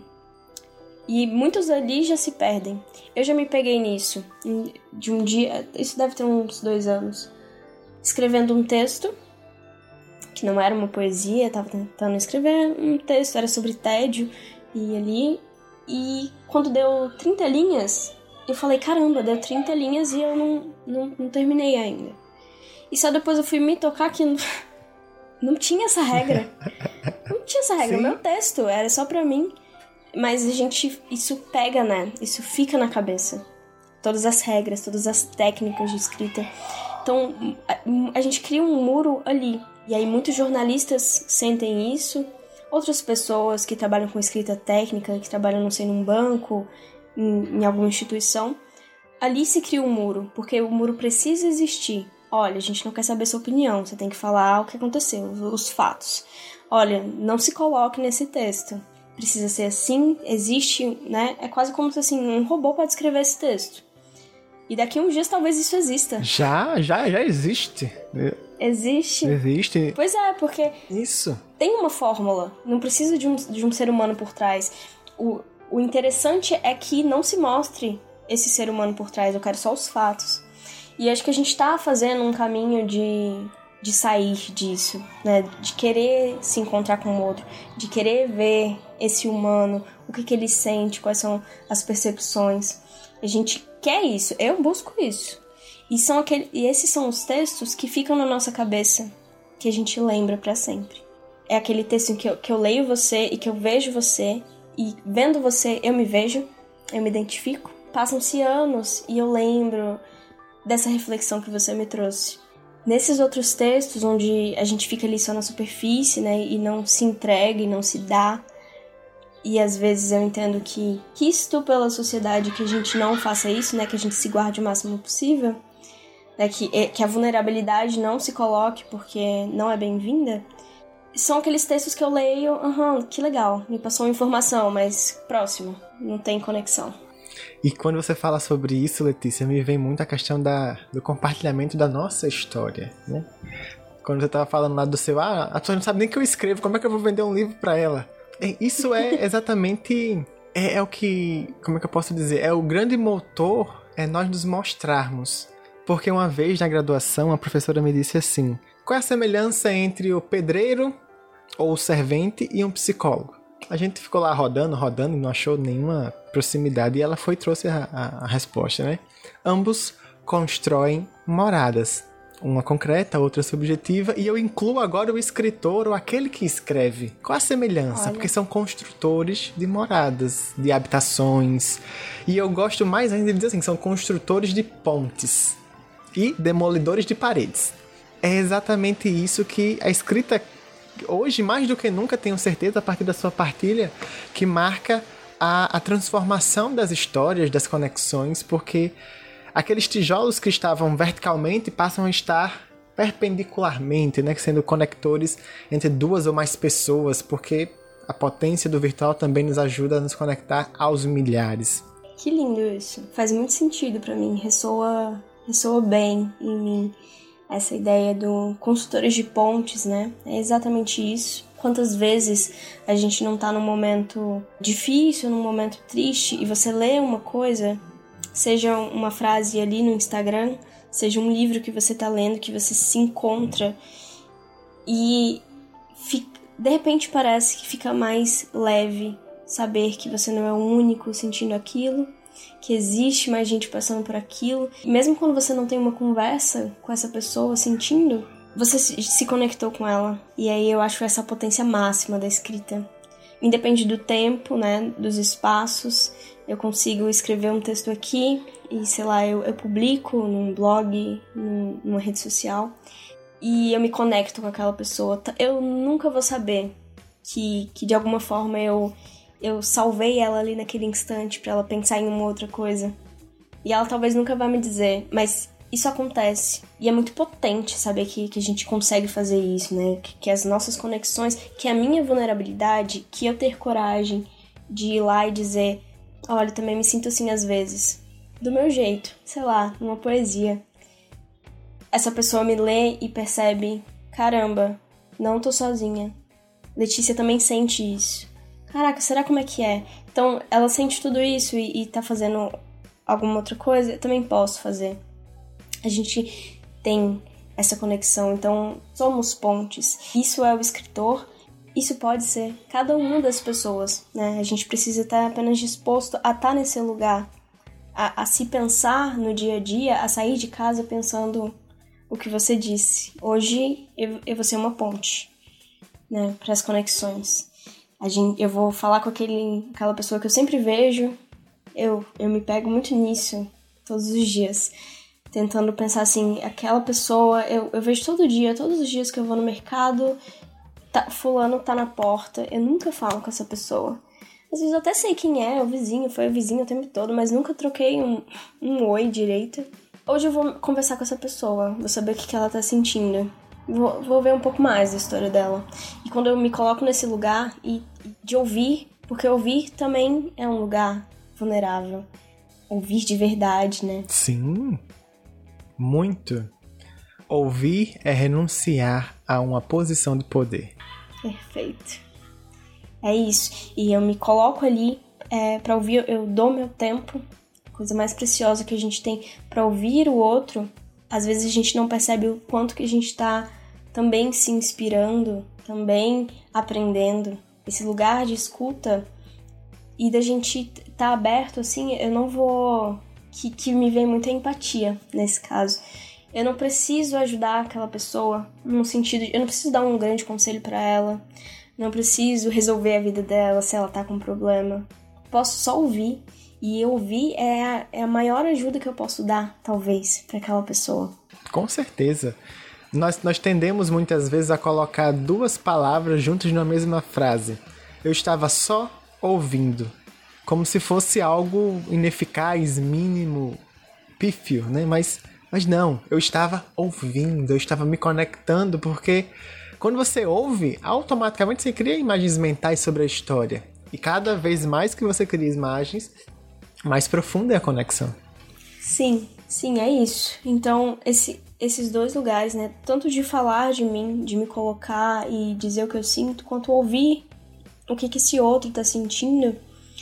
E muitos ali já se perdem. Eu já me peguei nisso. De um dia... Isso deve ter uns dois anos. Escrevendo um texto... que não era uma poesia, eu tava tentando escrever um texto, era sobre tédio, e ali, e quando deu trinta linhas, eu falei, caramba, deu trinta linhas e eu não, não, não terminei ainda. E só depois eu fui me tocar que não, não tinha essa regra. Não tinha essa regra, Sim. Meu texto era só pra mim. Mas a gente, isso pega, né? Isso fica na cabeça. Todas as regras, todas as técnicas de escrita. Então, a, a gente cria um muro ali. E aí muitos jornalistas sentem isso, outras pessoas que trabalham com escrita técnica, que trabalham, não sei, num banco, em, em alguma instituição, ali se cria um muro, porque o muro precisa existir. Olha, a gente não quer saber sua opinião, você tem que falar o que aconteceu, os fatos. Olha, não se coloque nesse texto, precisa ser assim, existe, né? É quase como se assim, um robô pode escrever esse texto. E daqui a uns dias talvez isso exista. Já, já, já existe. Existe? Existe. Pois é, porque... Isso. Tem uma fórmula, não precisa de um, de um ser humano por trás. O, o interessante é que não se mostre esse ser humano por trás, eu quero só os fatos. E acho que a gente tá fazendo um caminho de, de sair disso, né? De querer se encontrar com o outro, de querer ver esse humano, o que, que ele sente, quais são as percepções. A gente quer isso, eu busco isso. E, são aquele, e esses são os textos que ficam na nossa cabeça, que a gente lembra pra sempre. É aquele texto em que eu, que eu leio você e que eu vejo você, e vendo você eu me vejo, eu me identifico. Passam-se anos e eu lembro dessa reflexão que você me trouxe. Nesses outros textos, onde a gente fica ali só na superfície, né, e não se entrega e não se dá, e às vezes eu entendo que quisto pela sociedade que a gente não faça isso, né, que a gente se guarde o máximo possível, né, que, que a vulnerabilidade não se coloque porque não é bem-vinda, são aqueles textos que eu leio, aham, uhum, que legal, me passou uma informação, mas próximo, não tem conexão. E quando você fala sobre isso, Letícia, me vem muito a questão da, do compartilhamento da nossa história, né? Quando você estava falando lá do seu, ah, a pessoa não sabe nem que eu escrevo, como é que eu vou vender um livro para ela? Isso é exatamente, é, é o que, como é que eu posso dizer? É o grande motor, é nós nos mostrarmos. Porque uma vez na graduação, a professora me disse assim, qual é a semelhança entre o pedreiro ou o servente e um psicólogo? A gente ficou lá rodando, rodando e não achou nenhuma proximidade. E ela foi e trouxe a, a, a resposta, né? Ambos constroem moradas. Uma concreta, outra subjetiva. E eu incluo agora o escritor ou aquele que escreve. Qual a semelhança? Olha. Porque são construtores de moradas, de habitações. E eu gosto mais ainda de dizer assim, são construtores de pontes e demolidores de paredes. É exatamente isso que a escrita... Hoje, mais do que nunca, tenho certeza, a partir da sua partilha, que marca a, a transformação das histórias, das conexões, porque aqueles tijolos que estavam verticalmente passam a estar perpendicularmente, né, sendo conectores entre duas ou mais pessoas, porque a potência do virtual também nos ajuda a nos conectar aos milhares. Que lindo isso. Faz muito sentido pra mim, ressoa, ressoa bem em mim. Essa ideia do construtores de pontes, né? É exatamente isso. Quantas vezes a gente não tá num momento difícil, num momento triste, e você lê uma coisa, seja uma frase ali no Instagram, seja um livro que você tá lendo, que você se encontra, e fica, de repente parece que fica mais leve saber que você não é o único sentindo aquilo, que existe mais gente passando por aquilo. E mesmo quando você não tem uma conversa com essa pessoa sentindo, você se conectou com ela. E aí eu acho essa a potência máxima da escrita. Independe do tempo, né, dos espaços, eu consigo escrever um texto aqui e, sei lá, eu, eu publico num blog, num, numa rede social, e eu me conecto com aquela pessoa. Eu nunca vou saber que, que de alguma forma eu, eu salvei ela ali naquele instante pra ela pensar em uma outra coisa. E ela talvez nunca vá me dizer, mas isso acontece. E é muito potente saber que, que a gente consegue fazer isso, né? Que, que as nossas conexões, que a minha vulnerabilidade, que eu ter coragem de ir lá e dizer, olha, também me sinto assim às vezes. Do meu jeito, sei lá, numa poesia. Essa pessoa me lê e percebe, caramba, não tô sozinha. Letícia também sente isso. Caraca, será como é que é? Então, ela sente tudo isso e, e tá fazendo alguma outra coisa? Eu também posso fazer. A gente tem essa conexão, então somos pontes. Isso é o escritor, isso pode ser cada uma das pessoas, né? A gente precisa estar apenas disposto a estar nesse lugar, a, a se pensar no dia a dia, a sair de casa pensando o que você disse. Hoje eu, eu vou ser uma ponte, né, para as conexões. A gente, eu vou falar com aquele, aquela pessoa que eu sempre vejo, eu, eu me pego muito nisso todos os dias. Tentando pensar assim, aquela pessoa, eu, eu vejo todo dia, todos os dias que eu vou no mercado, tá, fulano tá na porta, eu nunca falo com essa pessoa. Às vezes eu até sei quem é, o vizinho, foi o vizinho o tempo todo, mas nunca troquei um, um oi direito. Hoje eu vou conversar com essa pessoa, vou saber o que, que ela tá sentindo, vou, vou ver um pouco mais da história dela. E quando eu me coloco nesse lugar e de ouvir, porque ouvir também é um lugar vulnerável, ouvir de verdade, né? Sim. Muito. Ouvir é renunciar a uma posição de poder. Perfeito. É isso. E eu me coloco ali é, pra ouvir, eu dou meu tempo, coisa mais preciosa que a gente tem pra ouvir o outro. Às vezes a gente não percebe o quanto que a gente tá também se inspirando, também aprendendo. Esse lugar de escuta e da gente tá aberto, assim, eu não vou... Que, que me vem muita empatia nesse caso. Eu não preciso ajudar aquela pessoa no sentido de... Eu não preciso dar um grande conselho pra ela. Não preciso resolver a vida dela se ela tá com problema. Posso só ouvir. E ouvir é a, é a maior ajuda que eu posso dar, talvez, pra aquela pessoa. Com certeza. Nós, nós tendemos muitas vezes a colocar duas palavras juntas na mesma frase. Eu estava só ouvindo. Como se fosse algo ineficaz, mínimo, pífio, né? Mas, mas não, eu estava ouvindo, eu estava me conectando, porque quando você ouve, automaticamente você cria imagens mentais sobre a história. E cada vez mais que você cria imagens, mais profunda é a conexão. Sim, sim, é isso. Então, esse, esses dois lugares, né? Tanto de falar de mim, de me colocar e dizer o que eu sinto, quanto ouvir o que, que esse outro tá sentindo.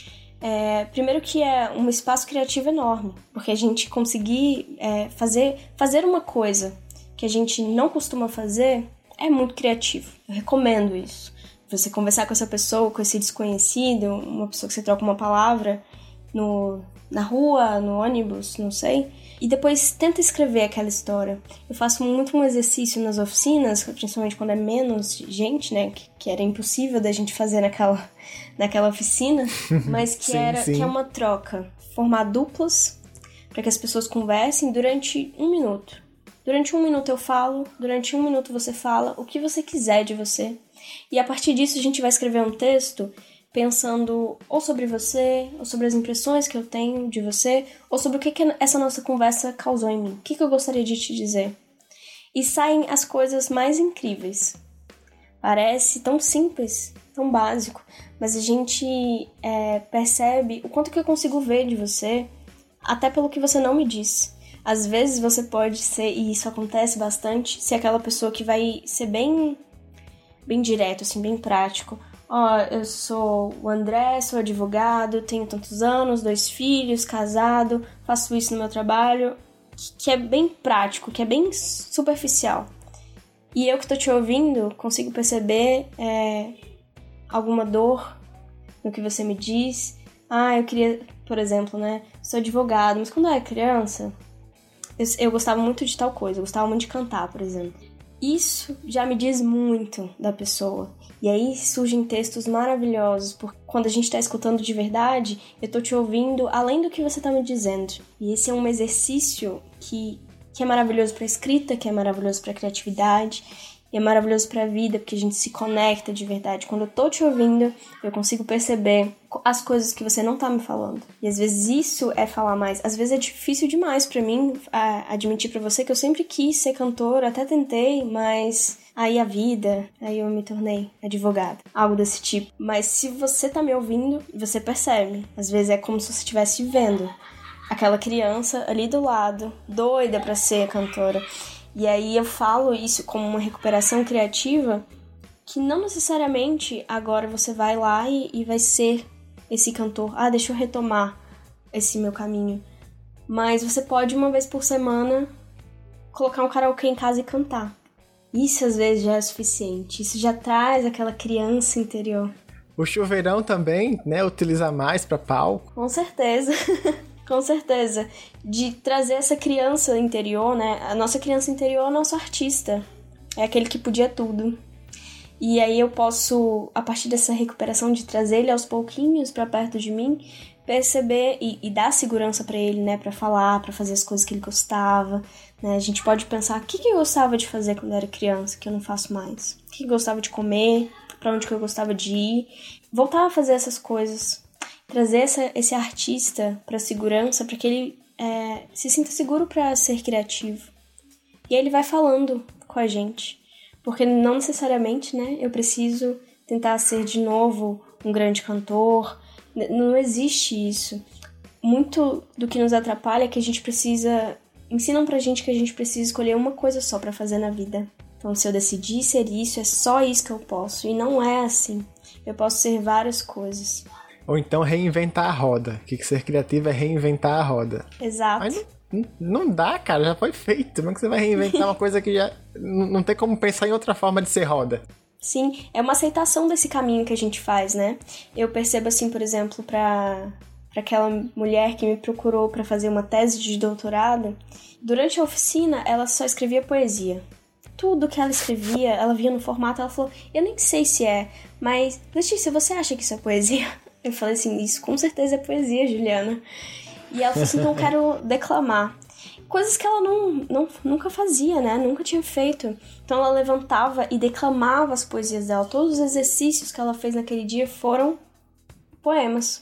É, primeiro que é um espaço criativo enorme, porque a gente conseguir é, fazer, fazer uma coisa que a gente não costuma fazer é muito criativo. Eu recomendo isso. Você conversar com essa pessoa, com esse desconhecido, uma pessoa que você troca uma palavra no, na rua, no ônibus, não sei, e depois tenta escrever aquela história. Eu faço muito um exercício nas oficinas, principalmente quando é menos gente, né, que, que era impossível da gente fazer naquela, naquela oficina, mas que, sim, era, sim. que é uma troca, formar duplas para que as pessoas conversem durante um minuto. Durante um minuto eu falo, durante um minuto você fala o que você quiser de você, e a partir disso a gente vai escrever um texto pensando ou sobre você, ou sobre as impressões que eu tenho de você, ou sobre o que, que essa nossa conversa causou em mim. O que, que eu gostaria de te dizer? E saem as coisas mais incríveis. Parece tão simples, tão básico, mas a gente é, percebe o quanto que eu consigo ver de você, até pelo que você não me disse. Às vezes você pode ser, e isso acontece bastante, ser aquela pessoa que vai ser bem, bem direto, assim, bem prático. Ó, oh, eu sou o André, sou advogado, tenho tantos anos, dois filhos, casado, faço isso no meu trabalho, que é bem prático, que é bem superficial. E eu que tô te ouvindo, consigo perceber é, alguma dor no que você me diz. Ah, eu queria, por exemplo, né, sou advogado, mas quando eu era criança, eu, eu gostava muito de tal coisa, eu gostava muito de cantar, por exemplo. Isso já me diz muito da pessoa. E aí surgem textos maravilhosos, porque quando a gente tá escutando de verdade, eu tô te ouvindo além do que você tá me dizendo. E esse é um exercício que, que é maravilhoso pra escrita, que é maravilhoso pra criatividade, e é maravilhoso pra vida, porque a gente se conecta de verdade. Quando eu tô te ouvindo, eu consigo perceber as coisas que você não tá me falando. E às vezes isso é falar mais. Às vezes é difícil demais pra mim a, admitir pra você que eu sempre quis ser cantora, até tentei, mas aí a vida, aí eu me tornei advogada. Algo desse tipo. Mas se você tá me ouvindo, você percebe. Às vezes é como se você estivesse vendo aquela criança ali do lado, doida pra ser cantora. E aí eu falo isso como uma recuperação criativa, que não necessariamente agora você vai lá e, e vai ser esse cantor. Ah, deixa eu retomar esse meu caminho. Mas você pode, uma vez por semana, colocar um karaokê em casa e cantar. Isso às vezes já é suficiente. Isso já traz aquela criança interior. O chuveirão também, né, utiliza mais para palco. Com certeza. Com certeza. De trazer essa criança interior, né? A nossa criança interior é o nosso artista. É aquele que podia tudo. E aí eu posso, a partir dessa recuperação, de trazer ele aos pouquinhos pra perto de mim, perceber e, e dar segurança pra ele, né? Pra falar, pra fazer as coisas que ele gostava, né? A gente pode pensar, o que, que eu gostava de fazer quando eu era criança, que eu não faço mais? O que eu gostava de comer? Pra onde que eu gostava de ir? Voltar a fazer essas coisas. Trazer essa, esse artista pra segurança, pra que ele é, se sinta seguro pra ser criativo. E aí ele vai falando com a gente. Porque não necessariamente, né, eu preciso tentar ser de novo um grande cantor. Não existe isso. Muito do que nos atrapalha é que a gente precisa... Ensinam pra gente que a gente precisa escolher uma coisa só pra fazer na vida. Então, se eu decidir ser isso, é só isso que eu posso. E não é assim. Eu posso ser várias coisas. Ou então reinventar a roda. Que ser criativo é reinventar a roda. Exato. Mas não, não dá, cara. Já foi feito. Como é que você vai reinventar uma coisa que já... Não tem como pensar em outra forma de ser roda. Sim, é uma aceitação desse caminho que a gente faz, né? Eu percebo assim, por exemplo, pra, pra aquela mulher que me procurou pra fazer uma tese de doutorado. Durante a oficina, ela só escrevia poesia. Tudo que ela escrevia, ela via no formato, ela falou, eu nem sei se é, mas, Letícia, você acha que isso é poesia? Eu falei assim, isso com certeza é poesia, Juliana. E ela falou assim, então eu quero declamar. Coisas que ela não, não, nunca fazia, né? Nunca tinha feito. Então ela levantava e declamava as poesias dela. Todos os exercícios que ela fez naquele dia foram poemas.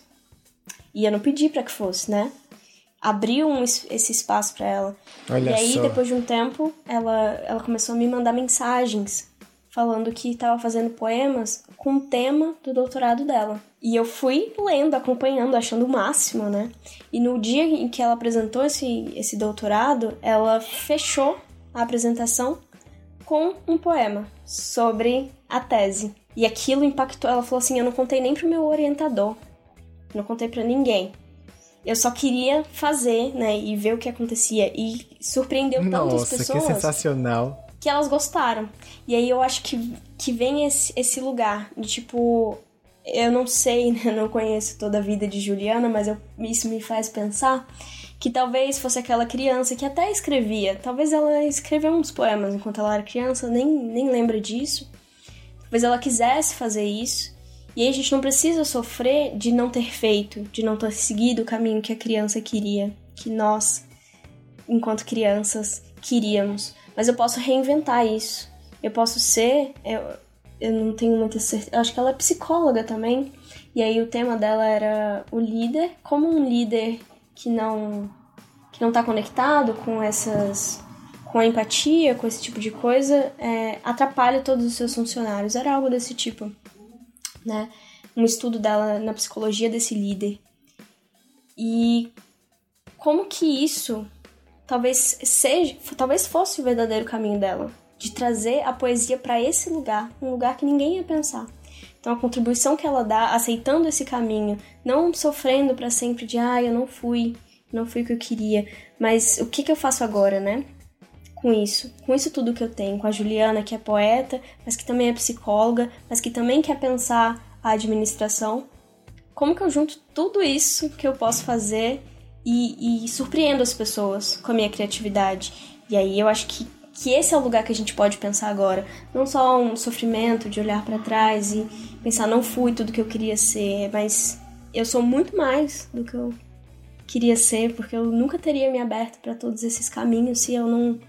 E eu não pedi pra que fosse, né? Abriu um, esse espaço pra ela. Olha e aí, só. depois de um tempo, ela, ela começou a me mandar mensagens falando que estava fazendo poemas com o tema do doutorado dela. E eu fui lendo, acompanhando, achando o máximo, né? E no dia em que ela apresentou esse, esse doutorado, ela fechou a apresentação com um poema sobre a tese. E aquilo impactou, ela falou assim, eu não contei nem pro meu orientador, não contei pra ninguém. Eu só queria fazer, né, e ver o que acontecia. E surpreendeu tanto as pessoas. Nossa, que sensacional. Que elas gostaram. E aí eu acho que, que vem esse, esse lugar de tipo... Eu não sei, né? Não conheço toda a vida de Juliana, mas eu, isso me faz pensar que talvez fosse aquela criança que até escrevia. Talvez ela escreveu uns poemas enquanto ela era criança, nem, nem lembra disso. Talvez ela quisesse fazer isso. E aí a gente não precisa sofrer de não ter feito, de não ter seguido o caminho que a criança queria, que nós, enquanto crianças, queríamos. Mas eu posso reinventar isso. Eu posso ser... Eu, eu não tenho muita certeza... Eu acho que ela é psicóloga também. E aí o tema dela era o líder. Como um líder que não, que não tá conectado com essas... com a empatia, com esse tipo de coisa, é, atrapalha todos os seus funcionários. Era algo desse tipo, né? Um estudo dela na psicologia desse líder. E como que isso... Talvez seja, talvez fosse o verdadeiro caminho dela, de trazer a poesia para esse lugar, um lugar que ninguém ia pensar. Então a contribuição que ela dá, aceitando esse caminho, não sofrendo para sempre de, ah, eu não fui, não fui o que eu queria, mas o que que eu faço agora, né? com isso, com isso tudo que eu tenho, com a Juliana, que é poeta, mas que também é psicóloga, mas que também quer pensar a administração. Como que eu junto tudo isso que eu posso fazer e, e surpreendo as pessoas com a minha criatividade? E aí eu acho que, que esse é o lugar que a gente pode pensar agora. Não só um sofrimento de olhar para trás e pensar, não fui tudo que eu queria ser, mas eu sou muito mais do que eu queria ser, porque eu nunca teria me aberto para todos esses caminhos se eu não...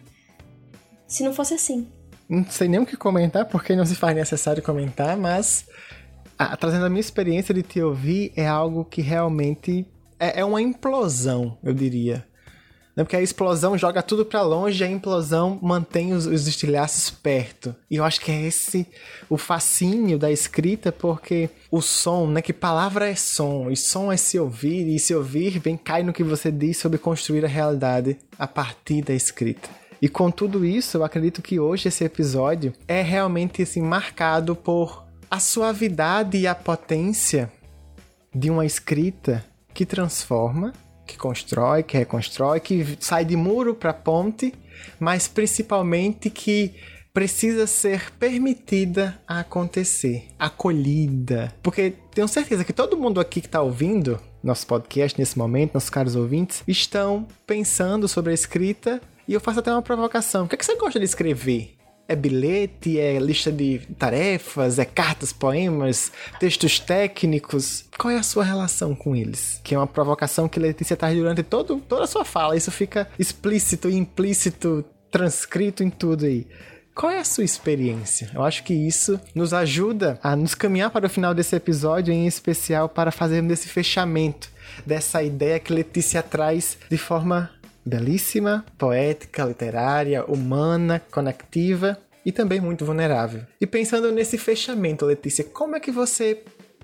se não fosse assim. Não sei nem o que comentar, porque não se faz necessário comentar, mas ah, trazendo a minha experiência de te ouvir, é algo que realmente é, é uma implosão, eu diria. Né? Porque a explosão joga tudo pra longe, a implosão mantém os, os estilhaços perto. E eu acho que é esse o fascínio da escrita, porque o som, né? Que palavra é som, e som é se ouvir, e se ouvir vem cai no que você diz sobre construir a realidade a partir da escrita. E com tudo isso, eu acredito que hoje esse episódio é realmente assim, marcado por a suavidade e a potência de uma escrita que transforma, que constrói, que reconstrói, que sai de muro para ponte, mas principalmente que precisa ser permitida a acontecer, acolhida. Porque tenho certeza que todo mundo aqui que está ouvindo nosso podcast nesse momento, nossos caros ouvintes, estão pensando sobre a escrita. E eu faço até uma provocação. O que é que você gosta de escrever? É bilhete? É lista de tarefas? É cartas, poemas? Textos técnicos? Qual é a sua relação com eles? Que é uma provocação que Letícia traz durante todo, toda a sua fala. Isso fica explícito e implícito, transcrito em tudo aí. Qual é a sua experiência? Eu acho que isso nos ajuda a nos caminhar para o final desse episódio, em especial para fazermos esse fechamento dessa ideia que Letícia traz de forma belíssima, poética, literária, humana, conectiva e também muito vulnerável. E pensando nesse fechamento, Letícia, como é que você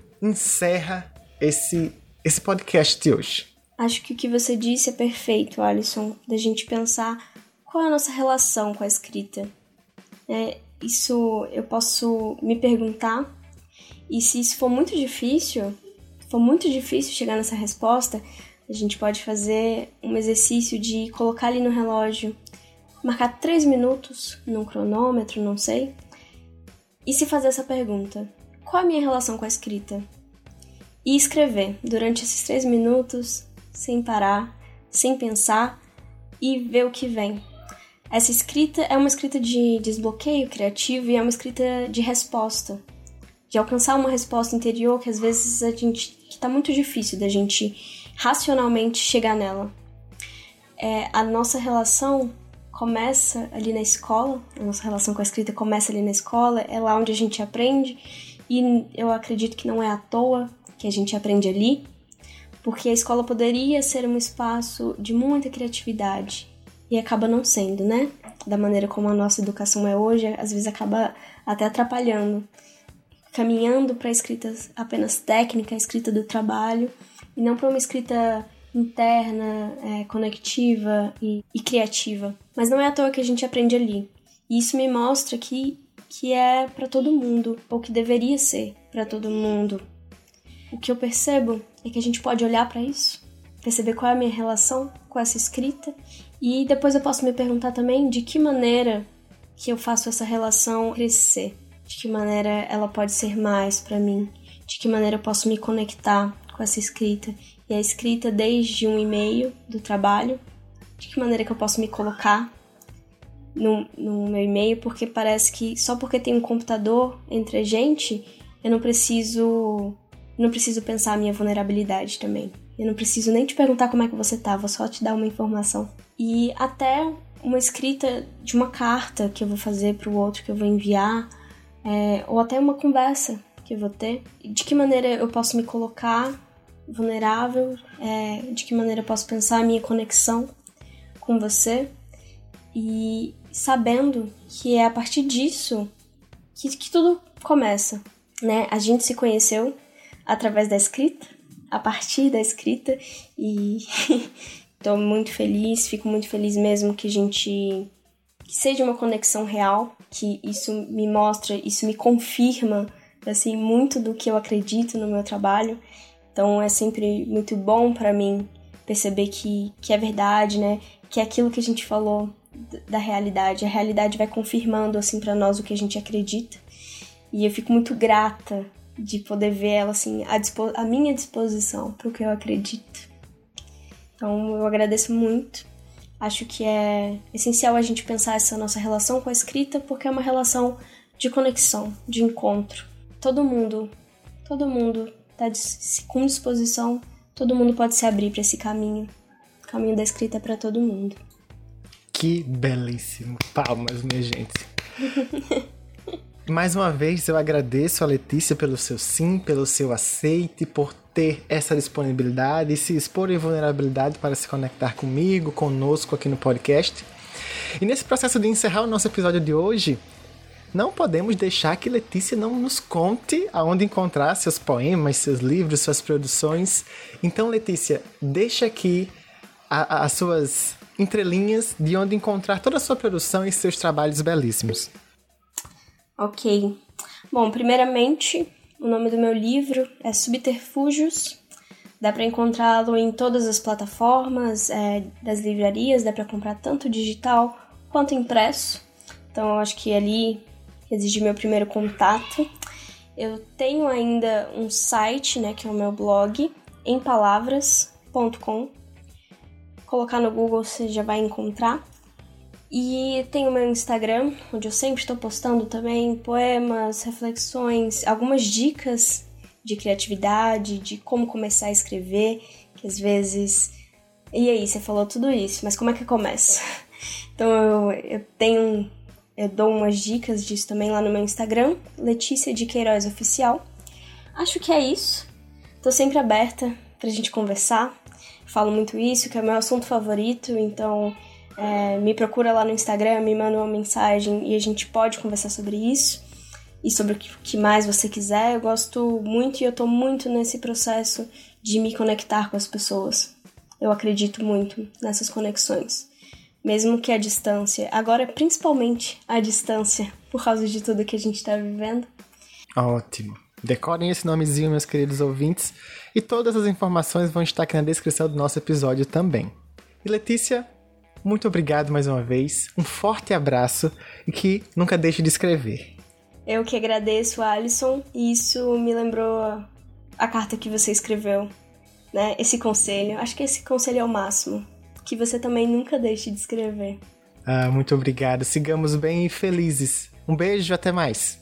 encerra esse, esse podcast de hoje? Acho que o que você disse é perfeito, Alisson, da gente pensar qual é a nossa relação com a escrita. É, isso eu posso me perguntar, e se isso for muito difícil, for muito difícil chegar nessa resposta, a gente pode fazer um exercício de colocar ali no relógio, marcar três minutos num cronômetro, não sei, e se fazer essa pergunta: qual é a minha relação com a escrita? E escrever durante esses três minutos, sem parar, sem pensar, e ver o que vem. Essa escrita é uma escrita de desbloqueio criativo e é uma escrita de resposta, de alcançar uma resposta interior que às vezes a gente, que tá muito difícil da gente racionalmente chegar nela. É, a nossa relação começa ali na escola, a nossa relação com a escrita começa ali na escola, é lá onde a gente aprende, e eu acredito que não é à toa que a gente aprende ali, porque a escola poderia ser um espaço de muita criatividade, e acaba não sendo, né? Da maneira como a nossa educação é hoje, às vezes acaba até atrapalhando, caminhando para a escrita apenas técnica, a escrita do trabalho, e não para uma escrita interna, é, conectiva e, e criativa. Mas não é à toa que a gente aprende ali. E isso me mostra que, que é para todo mundo, ou que deveria ser para todo mundo. O que eu percebo é que a gente pode olhar para isso, perceber qual é a minha relação com essa escrita, e depois eu posso me perguntar também de que maneira que eu faço essa relação crescer, de que maneira ela pode ser mais para mim, de que maneira eu posso me conectar com essa escrita. E a escrita desde um e-mail do trabalho, de que maneira que eu posso me colocar no, no meu e-mail, porque parece que só porque tem um computador entre a gente, eu não preciso, eu não preciso pensar a minha vulnerabilidade também. Eu não preciso nem te perguntar como é que você tá, vou só te dar uma informação. E até uma escrita de uma carta que eu vou fazer para o outro, que eu vou enviar, é, ou até uma conversa que eu vou ter. De que maneira eu posso me colocar vulnerável, é, de que maneira eu posso pensar a minha conexão com você, e sabendo que é a partir disso que, que tudo começa, né? A gente se conheceu através da escrita, a partir da escrita, e estou muito feliz, fico muito feliz mesmo que a gente que seja uma conexão real, que isso me mostra, isso me confirma assim, muito do que eu acredito no meu trabalho. Então é sempre muito bom para mim perceber que, que é verdade, né? Que é aquilo que a gente falou da realidade. A realidade vai confirmando, assim, pra nós o que a gente acredita. E eu fico muito grata de poder ver ela, assim, à, dispo- à minha disposição pro que eu acredito. Então, eu agradeço muito. Acho que é essencial a gente pensar essa nossa relação com a escrita, porque é uma relação de conexão, de encontro. Todo mundo, todo mundo tá com disposição, todo mundo pode se abrir para esse caminho. O caminho da escrita é para todo mundo. Que belíssimo. Palmas, minha gente. Mais uma vez, eu agradeço a Letícia pelo seu sim, pelo seu aceite, por ter essa disponibilidade e se expor em vulnerabilidade para se conectar comigo, conosco aqui no podcast. E nesse processo de encerrar o nosso episódio de hoje, não podemos deixar que Letícia não nos conte aonde encontrar seus poemas, seus livros, suas produções. Então, Letícia, deixa aqui a, a, as suas entrelinhas de onde encontrar toda a sua produção e seus trabalhos belíssimos. Ok. Bom, primeiramente, o nome do meu livro é Subterfúgios. Dá para encontrá-lo em todas as plataformas é, das livrarias, dá para comprar tanto digital quanto impresso. Então, eu acho que ali exige meu primeiro contato. Eu tenho ainda um site, né, que é o meu blog, em palavras ponto com. Colocar no Google você já vai encontrar. E tem o meu Instagram, onde eu sempre estou postando também poemas, reflexões, algumas dicas de criatividade, de como começar a escrever, que às vezes... E aí, você falou tudo isso, mas como é que começa? Então eu, eu tenho... Eu dou umas dicas disso também lá no meu Instagram, Letícia de Queiroz Oficial. Acho que é isso. Tô sempre aberta pra gente conversar. Falo muito isso, que é o meu assunto favorito, então... É, me procura lá no Instagram, me manda uma mensagem e a gente pode conversar sobre isso e sobre o que mais você quiser. Eu gosto muito e eu tô muito nesse processo de me conectar com as pessoas. Eu acredito muito nessas conexões, mesmo que a distância, agora principalmente a distância, por causa de tudo que a gente tá vivendo. Ótimo. Decorem esse nomezinho, meus queridos ouvintes, e todas as informações vão estar aqui na descrição do nosso episódio também. E Letícia, muito obrigado mais uma vez, um forte abraço e que nunca deixe de escrever. Eu que agradeço, Alisson, e isso me lembrou a carta que você escreveu, né? Esse conselho, acho que esse conselho é o máximo, que você também nunca deixe de escrever. Ah, muito obrigado, sigamos bem e felizes. Um beijo, até mais.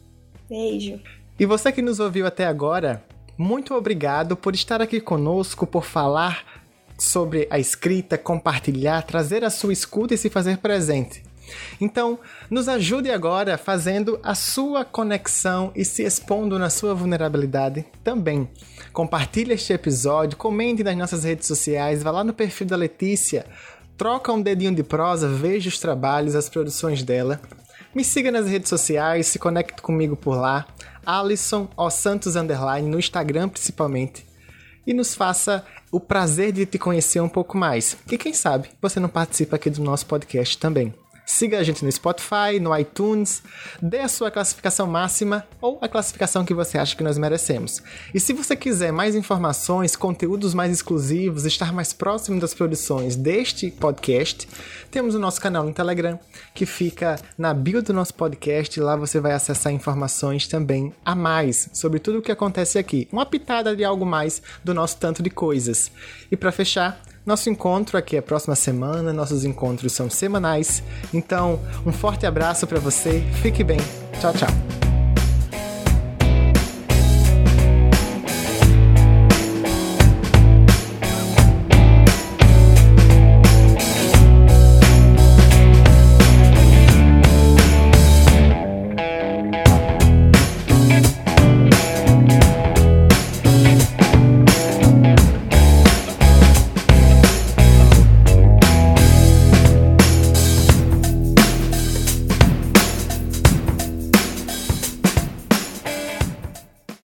Beijo. E você que nos ouviu até agora, muito obrigado por estar aqui conosco, por falar sobre a escrita, compartilhar, trazer a sua escuta e se fazer presente. Então, nos ajude agora fazendo a sua conexão e se expondo na sua vulnerabilidade também. Compartilhe este episódio, comente nas nossas redes sociais, vá lá no perfil da Letícia, troca um dedinho de prosa, veja os trabalhos, as produções dela. Me siga nas redes sociais, se conecte comigo por lá, Alisson O Santos Underline, no Instagram principalmente. E nos faça o prazer de te conhecer um pouco mais. E quem sabe você não participa aqui do nosso podcast também. Siga a gente no Spotify, no iTunes, dê a sua classificação máxima ou a classificação que você acha que nós merecemos. E se você quiser mais informações, conteúdos mais exclusivos, estar mais próximo das produções deste podcast, temos o nosso canal no Telegram, que fica na bio do nosso podcast. Lá você vai acessar informações também a mais sobre tudo o que acontece aqui. Uma pitada de algo mais do nosso tanto de coisas. E para fechar, nosso encontro aqui é a próxima semana, nossos encontros são semanais. Então, um forte abraço para você, fique bem, tchau, tchau.